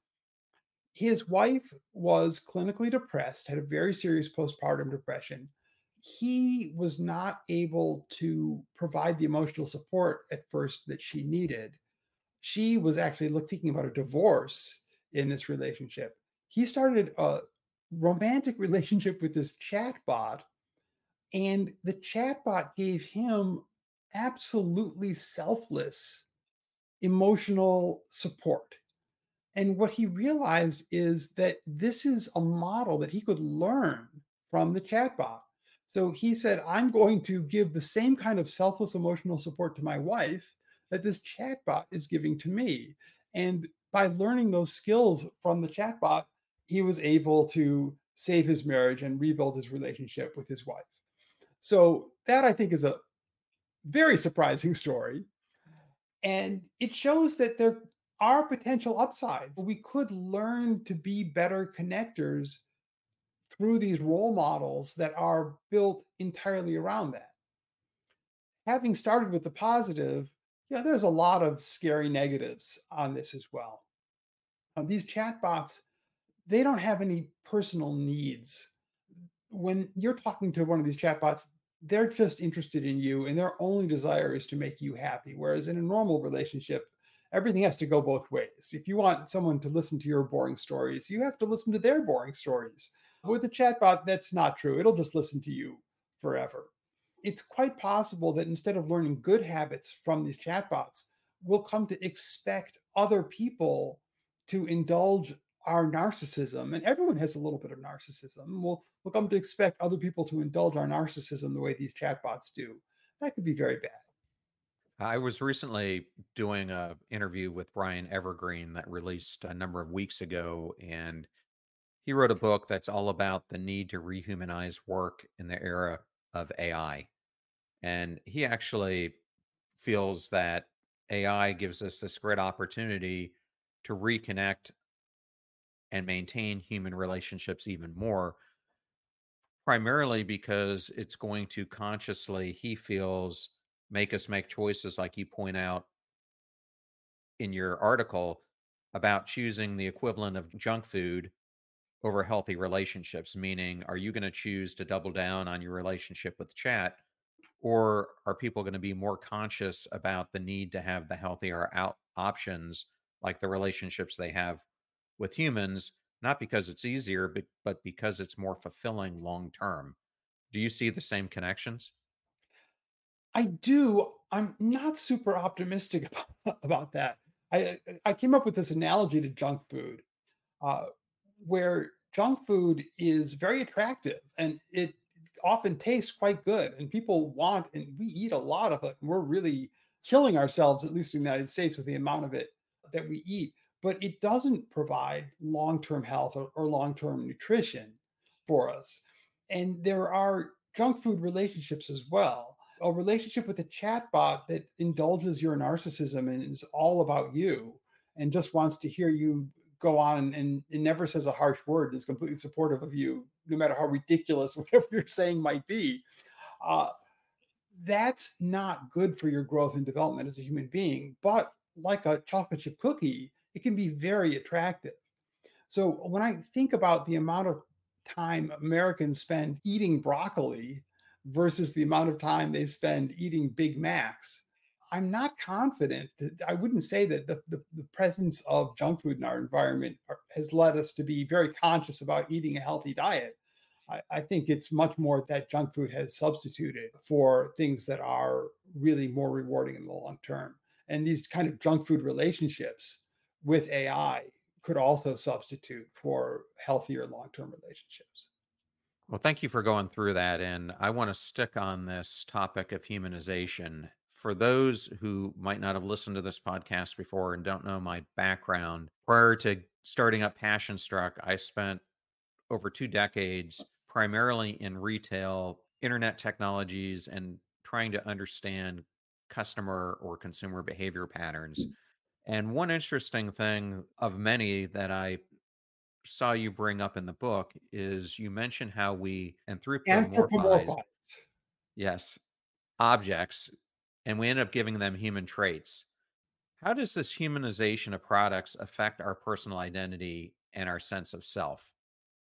his wife was clinically depressed, had a very serious postpartum depression. He was not able to provide the emotional support at first that she needed. She was actually look, thinking about a divorce in this relationship. He started a romantic relationship with this chatbot, and the chatbot gave him absolutely selfless emotional support. And what he realized is that this is a model that he could learn from the chatbot. So he said, I'm going to give the same kind of selfless emotional support to my wife that this chatbot is giving to me. And by learning those skills from the chatbot, he was able to save his marriage and rebuild his relationship with his wife. So that, I think, is a very surprising story. And it shows that there are potential upsides. We could learn to be better connectors through these role models that are built entirely around that. Having started with the positive, yeah, there's a lot of scary negatives on this as well. Um, these chatbots, they don't have any personal needs. When you're talking to one of these chatbots, they're just interested in you and their only desire is to make you happy. Whereas in a normal relationship, everything has to go both ways. If you want someone to listen to your boring stories, you have to listen to their boring stories. With a chatbot, that's not true. It'll just listen to you forever. It's quite possible that instead of learning good habits from these chatbots, we'll come to expect other people to indulge our narcissism, and everyone has a little bit of narcissism. We'll, we'll come to expect other people to indulge our narcissism the way these chatbots do. That could be very bad. I was recently doing an interview with Brian Evergreen that released a number of weeks ago, and he wrote a book that's all about the need to rehumanize work in the era of A I. And he actually feels that A I gives us this great opportunity to reconnect and maintain human relationships even more, primarily because it's going to consciously, he feels, make us make choices like you point out in your article about choosing the equivalent of junk food over healthy relationships. Meaning, are you going to choose to double down on your relationship with chat, or are people going to be more conscious about the need to have the healthier out options, like the relationships they have with humans, not because it's easier, but, but because it's more fulfilling long term? Do you see the same connections? I do. I'm not super optimistic about, about that. I I came up with this analogy to junk food, uh, where junk food is very attractive and it often tastes quite good, and people want, and we eat a lot of it. And we're really killing ourselves, at least in the United States, with the amount of it that we eat. But it doesn't provide long-term health or, or long-term nutrition for us. And there are junk food relationships as well. A relationship with a chatbot that indulges your narcissism and is all about you and just wants to hear you go on and, and it never says a harsh word, is completely supportive of you, no matter how ridiculous whatever you're saying might be. Uh, that's not good for your growth and development as a human being. But like a chocolate chip cookie, it can be very attractive. So when I think about the amount of time Americans spend eating broccoli versus the amount of time they spend eating Big Macs, I'm not confident that I wouldn't say that the, the, the presence of junk food in our environment are, has led us to be very conscious about eating a healthy diet. I, I think it's much more that junk food has substituted for things that are really more rewarding in the long term. And these kind of junk food relationships with A I could also substitute for healthier long-term relationships. Well, thank you for going through that. And I want to stick on this topic of humanization. For those who might not have listened to this podcast before and don't know my background, prior to starting up Passion Struck, I spent over two decades primarily in retail, internet technologies, and trying to understand customer or consumer behavior patterns. And one interesting thing of many that I saw you bring up in the book is you mentioned how we anthropomorphize, Anthropomorphize. yes, objects, and we end up giving them human traits. How does this humanization of products affect our personal identity and our sense of self?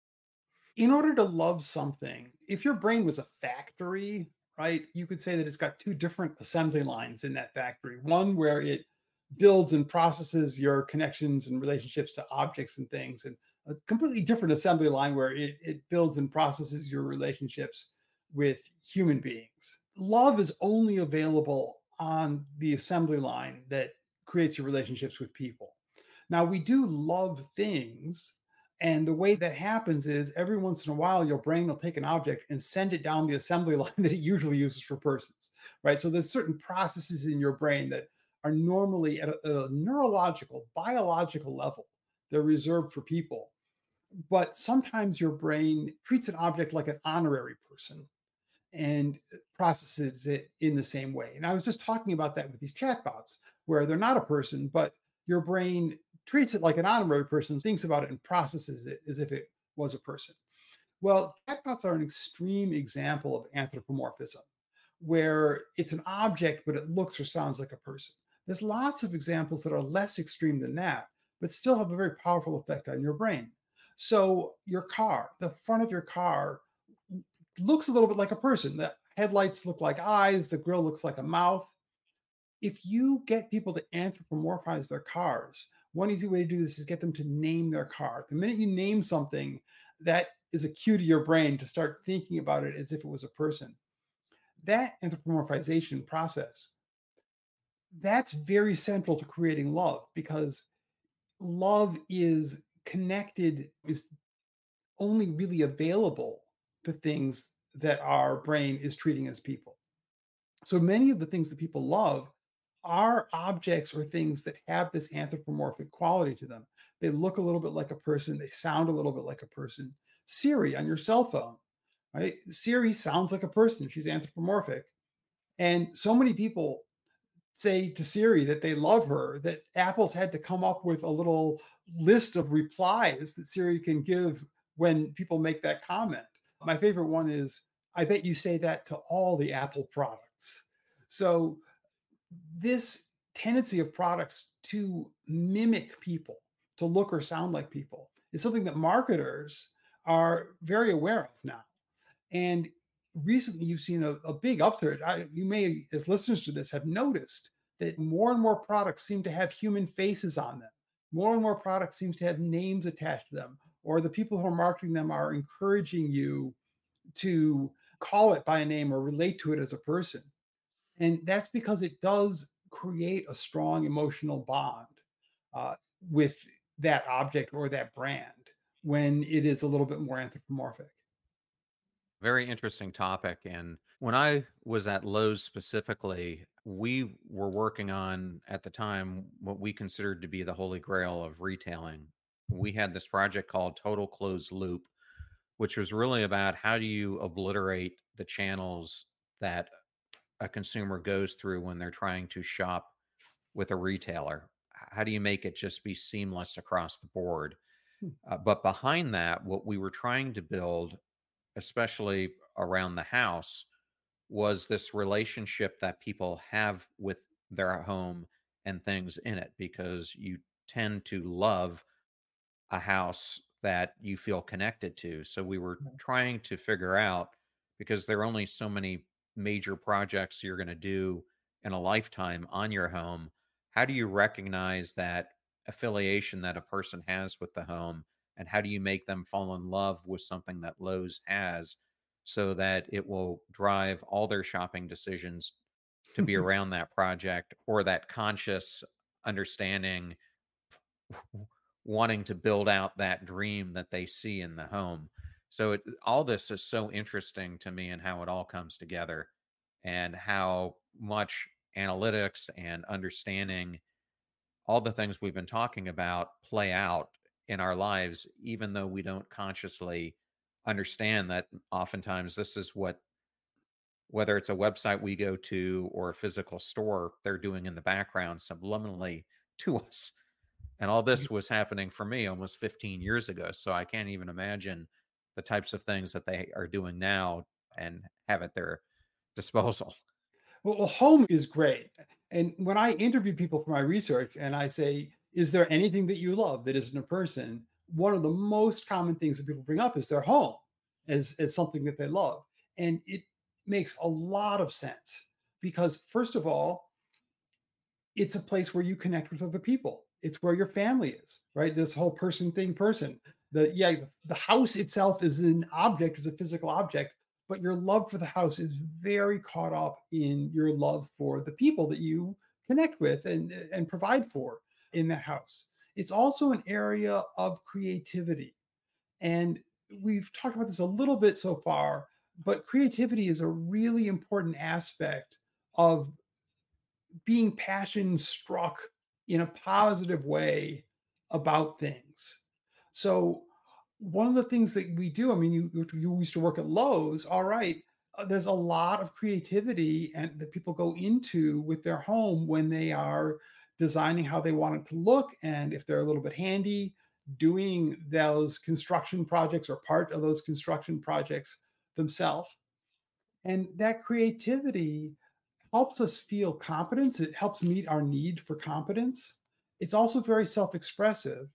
In order to love something, if your brain was a factory, right, you could say that it's got two different assembly lines in that factory. One where it builds and processes your connections and relationships to objects and things, and a completely different assembly line where it, it builds and processes your relationships with human beings. Love is only available on the assembly line that creates your relationships with people. Now, we do love things. And the way that happens is every once in a while, your brain will take an object and send it down the assembly line that it usually uses for persons, right? So there's certain processes in your brain that are normally at a, at a neurological, biological level. They're reserved for people. But sometimes your brain treats an object like an honorary person and processes it in the same way. And I was just talking about that with these chatbots, where they're not a person, but your brain treats it like an honorary person, thinks about it and processes it as if it was a person. Well, chatbots are an extreme example of anthropomorphism, where it's an object, but it looks or sounds like a person. There's lots of examples that are less extreme than that, but still have a very powerful effect on your brain. So your car, the front of your car looks a little bit like a person. The headlights look like eyes, the grille looks like a mouth. If you get people to anthropomorphize their cars, one easy way to do this is get them to name their car. The minute you name something, that is a cue to your brain to start thinking about it as if it was a person. That anthropomorphization process, that's very central to creating love, because love is connected, is only really available to things that our brain is treating as people. So many of the things that people love are objects or things that have this anthropomorphic quality to them. They look a little bit like a person. They sound a little bit like a person. Siri on your cell phone, right? Siri sounds like a person. She's anthropomorphic. And so many people say to Siri that they love her, that Apple's had to come up with a little list of replies that Siri can give when people make that comment. My favorite one is, I bet you say that to all the Apple products. So this tendency of products to mimic people, to look or sound like people, is something that marketers are very aware of now. And recently you've seen a, a big upsurge. I, you may, as listeners to this, have noticed that more and more products seem to have human faces on them. More and more products seem to have names attached to them, or the people who are marketing them are encouraging you to call it by a name or relate to it as a person. And that's because it does create a strong emotional bond uh, with that object or that brand when it is a little bit more anthropomorphic. Very interesting topic. And when I was at Lowe's specifically, we were working on, at the time, what we considered to be the holy grail of retailing. We had this project called Total Closed Loop, which was really about how do you obliterate the channels that a consumer goes through when they're trying to shop with a retailer. How do you make it just be seamless across the board? Hmm. Uh, but behind that, what we were trying to build, especially around the house, was this relationship that people have with their home and things in it, because you tend to love a house that you feel connected to. So we were trying to figure out, because there are only so many major projects you're going to do in a lifetime on your home, how do you recognize that affiliation that a person has with the home, and how do you make them fall in love with something that Lowe's has, so that it will drive all their shopping decisions to be around that project, or that conscious understanding, wanting to build out that dream that they see in the home. So it, all this is so interesting to me, and how it all comes together, and how much analytics and understanding all the things we've been talking about play out in our lives, even though we don't consciously understand that oftentimes this is what, whether it's a website we go to or a physical store, they're doing in the background subliminally to us. And all this was happening for me almost fifteen years ago. So I can't even imagine the types of things that they are doing now and have at their disposal. Well, well, home is great. And when I interview people for my research and I say, is there anything that you love that isn't a person? One of the most common things that people bring up is their home as, as something that they love. And it makes a lot of sense because, first of all, it's a place where you connect with other people. It's where your family is, right? This whole person thing person. The yeah, the, the house itself is an object, is a physical object, but your love for the house is very caught up in your love for the people that you connect with and, and provide for in that house. It's also an area of creativity. And we've talked about this a little bit so far, but creativity is a really important aspect of being passion struck in a positive way about things. So one of the things that we do, I mean, you you used to work at Lowe's, all right. Uh, there's a lot of creativity and that people go into with their home when they are designing how they want it to look, and if they're a little bit handy, doing those construction projects or part of those construction projects themselves. And that creativity helps us feel competence. It helps meet our need for competence. It's also very self expressive.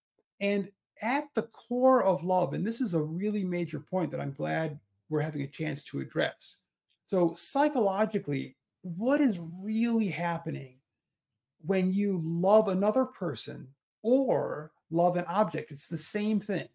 And at the core of love, and this is a really major point that I'm glad we're having a chance to address. So, psychologically, what is really happening when you love another person or love an object? It's the same thing.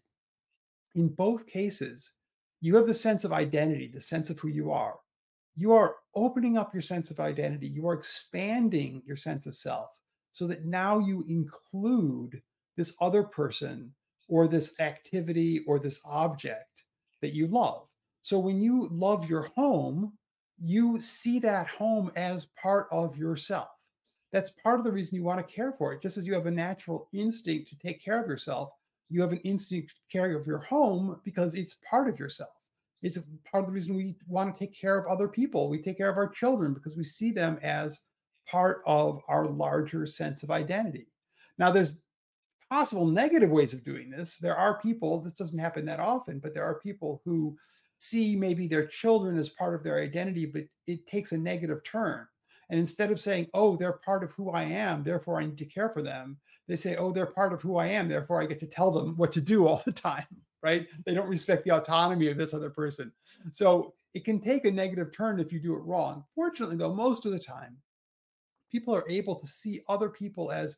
In both cases, you have the sense of identity, the sense of who you are. You are opening up your sense of identity. You are expanding your sense of self so that now you include this other person or this activity or this object that you love. So when you love your home, you see that home as part of yourself. That's part of the reason you want to care for it. Just as you have a natural instinct to take care of yourself, you have an instinct to take care of your home because it's part of yourself. It's part of the reason we want to take care of other people. We take care of our children because we see them as part of our larger sense of identity. Now, there's possible negative ways of doing this. There are people, this doesn't happen that often, but there are people who see maybe their children as part of their identity, but it takes a negative turn. And instead of saying, oh, they're part of who I am, therefore I need to care for them, they say, oh, they're part of who I am, therefore I get to tell them what to do all the time, right? They don't respect the autonomy of this other person. So it can take a negative turn if you do it wrong. Fortunately, though, most of the time, people are able to see other people as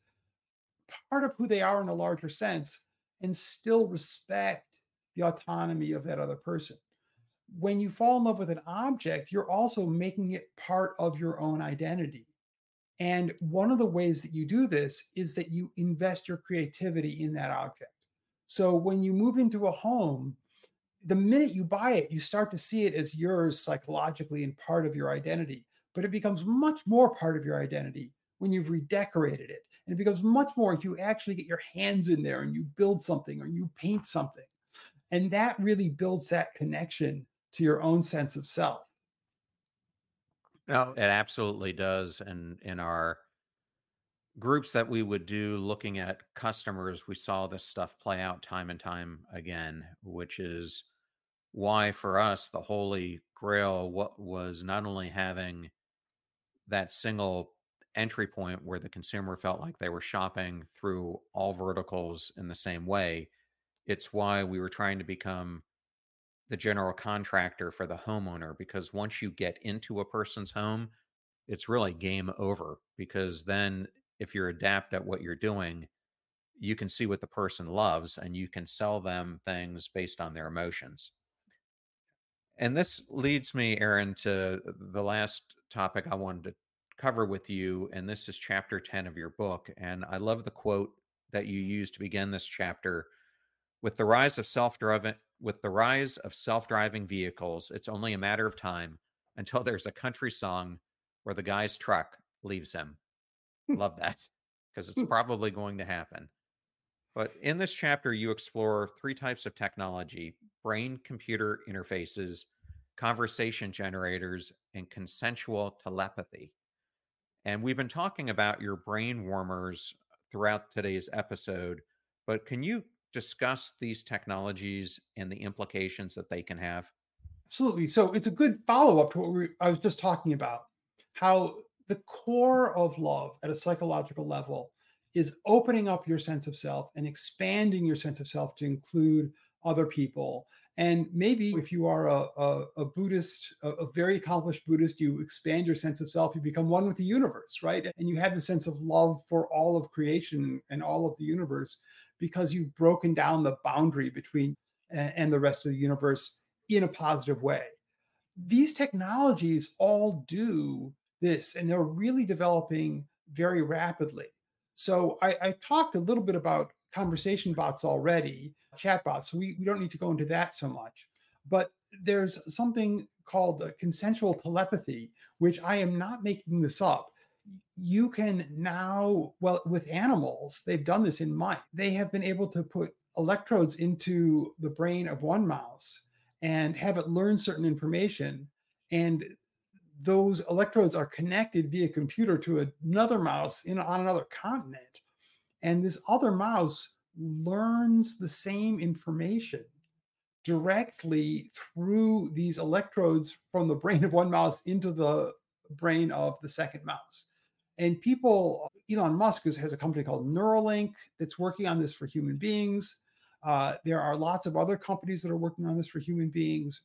part of who they are in a larger sense and still respect the autonomy of that other person. When you fall in love with an object, you're also making it part of your own identity. And one of the ways that you do this is that you invest your creativity in that object. So when you move into a home, the minute you buy it, you start to see it as yours psychologically and part of your identity. But it becomes much more part of your identity when you've redecorated it. And it becomes much more if you actually get your hands in there and you build something or you paint something. And that really builds that connection to your own sense of self. No, it absolutely does. And in our groups that we would do looking at customers, we saw this stuff play out time and time again, which is why for us, the holy grail what was not only having that single entry point where the consumer felt like they were shopping through all verticals in the same way. It's why we were trying to become the general contractor for the homeowner, because once you get into a person's home, it's really game over, because then if you're adept at what you're doing, you can see what the person loves and you can sell them things based on their emotions. And this leads me, Aaron, to the last topic I wanted to cover with you. And this is chapter ten of your book. And I love the quote that you used to begin this chapter. With the rise of self-driving, with the rise of self-driving vehicles, it's only a matter of time until there's a country song where the guy's truck leaves him. Love that, because it's probably going to happen. But in this chapter, you explore three types of technology: brain-computer interfaces, conversation generators, and consensual telepathy. And we've been talking about your brain warmers throughout today's episode, but can you discuss these technologies and the implications that they can have? Absolutely. So it's a good follow up to what we, I was just talking about, how the core of love at a psychological level is opening up your sense of self and expanding your sense of self to include other people. And maybe if you are a, a, a Buddhist, a, a very accomplished Buddhist, you expand your sense of self, you become one with the universe, right? And you have the sense of love for all of creation and all of the universe because you've broken down the boundary between and, and the rest of the universe in a positive way. These technologies all do this, and they're really developing very rapidly. So I, I talked a little bit about conversation bots already, chat bots. So we, we don't need to go into that so much. But there's something called uh, consensual telepathy, which I am not making this up. You can now, well, with animals, they've done this in mice. They have been able to put electrodes into the brain of one mouse and have it learn certain information. And those electrodes are connected via computer to another mouse in, on another continent. And this other mouse learns the same information directly through these electrodes from the brain of one mouse into the brain of the second mouse. And people, Elon Musk has a company called Neuralink that's working on this for human beings. Uh, there are lots of other companies that are working on this for human beings.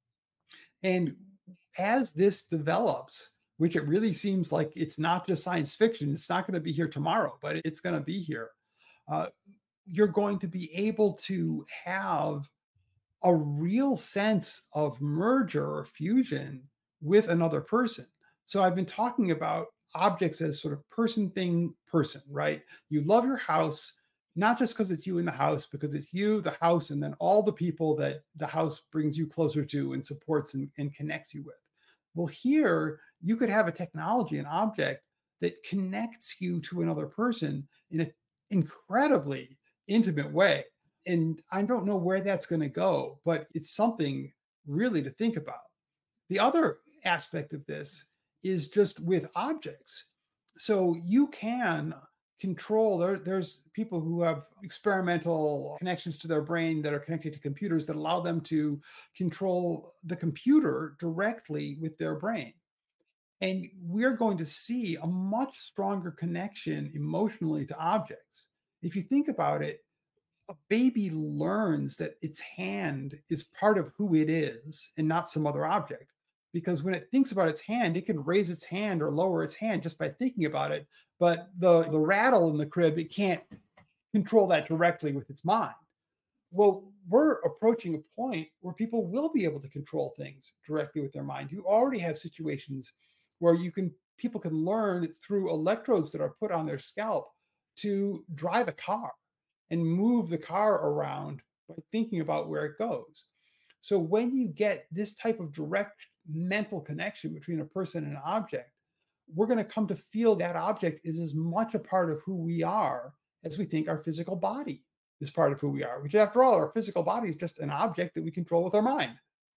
And as this develops, which it really seems like it's not just science fiction, it's not going to be here tomorrow, but it's going to be here. Uh, you're going to be able to have a real sense of merger or fusion with another person. So I've been talking about objects as sort of person, thing, person, right? You love your house, not just because it's you in the house, because it's you, the house, and then all the people that the house brings you closer to and supports and, and connects you with. Well, here you could have a technology, an object that connects you to another person in an incredibly intimate way. And I don't know where that's going to go, but it's something really to think about. The other aspect of this is just with objects. So you can control, there, there's people who have experimental connections to their brain that are connected to computers that allow them to control the computer directly with their brain. And we're going to see a much stronger connection emotionally to objects. If you think about it, a baby learns that its hand is part of who it is and not some other object. Because when it thinks about its hand, it can raise its hand or lower its hand just by thinking about it. But the, the rattle in the crib, it can't control that directly with its mind. Well, we're approaching a point where people will be able to control things directly with their mind. You already have situations where you can people can learn through electrodes that are put on their scalp to drive a car and move the car around by thinking about where it goes. So when you get this type of direct mental connection between a person and an object, we're going to come to feel that object is as much a part of who we are as we think our physical body is part of who we are, which after all, our physical body is just an object that we control with our mind.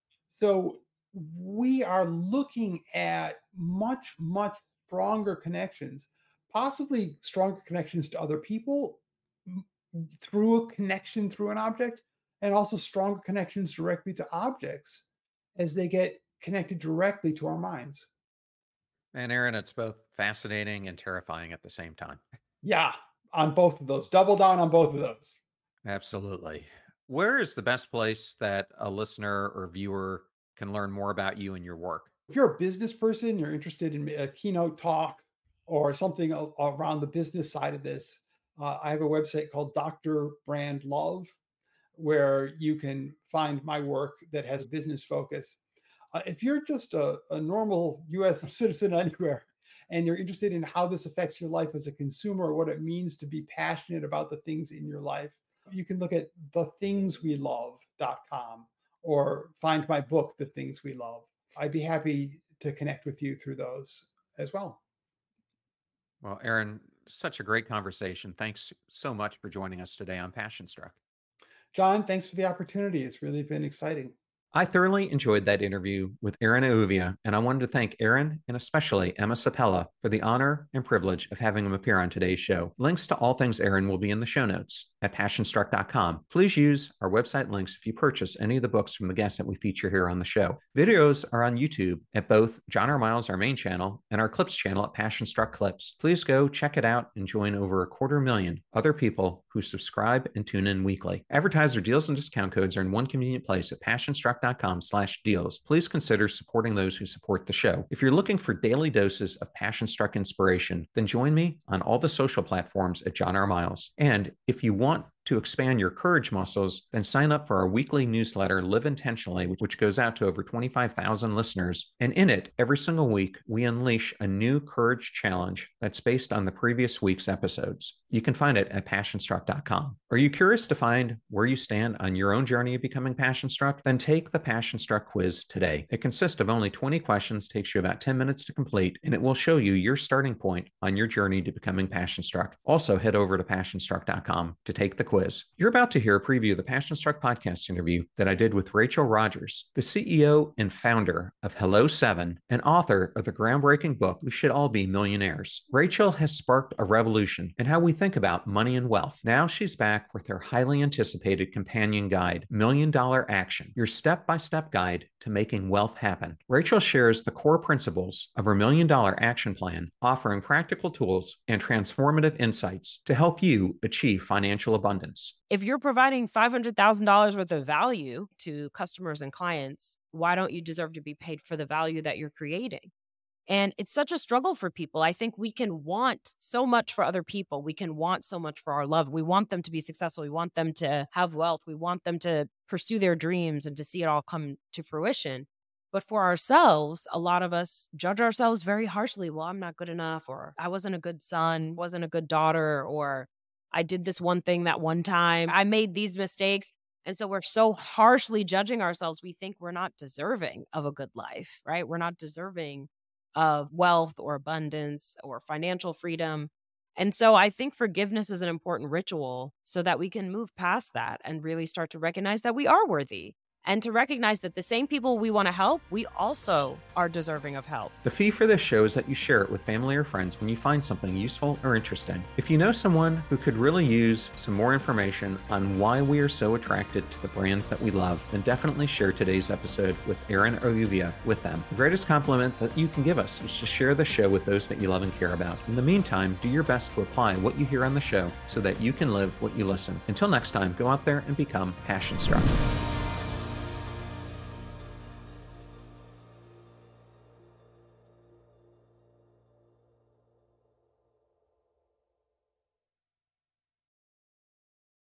So we are looking at much, much stronger connections, possibly stronger connections to other people through a connection through an object, and also stronger connections directly to objects as they get connected directly to our minds. And Aaron, it's both fascinating and terrifying at the same time. Yeah, on both of those. Double down on both of those. Absolutely. Where is the best place that a listener or viewer can learn more about you and your work? If you're a business person, you're interested in a keynote talk or something around the business side of this, uh, I have a website called Doctor Brand Love, where you can find my work that has a business focus. Uh, if you're just a, a normal U S citizen anywhere, and you're interested in how this affects your life as a consumer, or what it means to be passionate about the things in your life, you can look at the things we love dot com or find my book, The Things We Love. I'd be happy to connect with you through those as well. Well, Aaron, such a great conversation. Thanks so much for joining us today on Passion Struck. John, thanks for the opportunity. It's really been exciting. I thoroughly enjoyed that interview with Aaron Eouvia, and I wanted to thank Aaron and especially Emma Sapella for the honor and privilege of having him appear on today's show. Links to all things Aaron will be in the show notes at passion struck dot com. Please use our website links if you purchase any of the books from the guests that we feature here on the show. Videos are on YouTube at both John R. Miles, our main channel, and our Clips channel at Passion Struck Clips. Please go check it out and join over a quarter million other people who subscribe and tune in weekly. Advertiser deals and discount codes are in one convenient place at passion struck dot com slash deals. Please consider supporting those who support the show. If you're looking for daily doses of Passion Struck inspiration, then join me on all the social platforms at John R. Miles. And if you want to expand your courage muscles, then sign up for our weekly newsletter, Live Intentionally, which goes out to over twenty-five thousand listeners. And in it, every single week, we unleash a new courage challenge that's based on the previous week's episodes. You can find it at passion struck dot com. Are you curious to find where you stand on your own journey of becoming Passion Struck? Then take the Passion Struck quiz today. It consists of only twenty questions, takes you about ten minutes to complete, and it will show you your starting point on your journey to becoming Passion Struck. Also, head over to passion struck dot com to take the quiz. Quiz. You're about to hear a preview of the Passion Struck podcast interview that I did with Rachel Rogers, the C E O and founder of Hello seven and author of the groundbreaking book, We Should All Be Millionaires. Rachel has sparked a revolution in how we think about money and wealth. Now she's back with her highly anticipated companion guide, Million Dollar Action, your step-by-step guide to making wealth happen. Rachel shares the core principles of her Million Dollar Action Plan, offering practical tools and transformative insights to help you achieve financial abundance. If you're providing five hundred thousand dollars worth of value to customers and clients, why don't you deserve to be paid for the value that you're creating? And it's such a struggle for people. I think we can want so much for other people. We can want so much for our love. We want them to be successful. We want them to have wealth. We want them to pursue their dreams and to see it all come to fruition. But for ourselves, a lot of us judge ourselves very harshly. Well, I'm not good enough, or I wasn't a good son, wasn't a good daughter, or I did this one thing that one time, I made these mistakes. And so we're so harshly judging ourselves. We think we're not deserving of a good life, right? We're not deserving of wealth or abundance or financial freedom. And so I think forgiveness is an important ritual so that we can move past that and really start to recognize that we are worthy. And to recognize that the same people we want to help, we also are deserving of help. The fee for this show is that you share it with family or friends when you find something useful or interesting. If you know someone who could really use some more information on why we are so attracted to the brands that we love, then definitely share today's episode with Aaron Eouvia with them. The greatest compliment that you can give us is to share the show with those that you love and care about. In the meantime, do your best to apply what you hear on the show so that you can live what you listen. Until next time, go out there and become Passion Struck.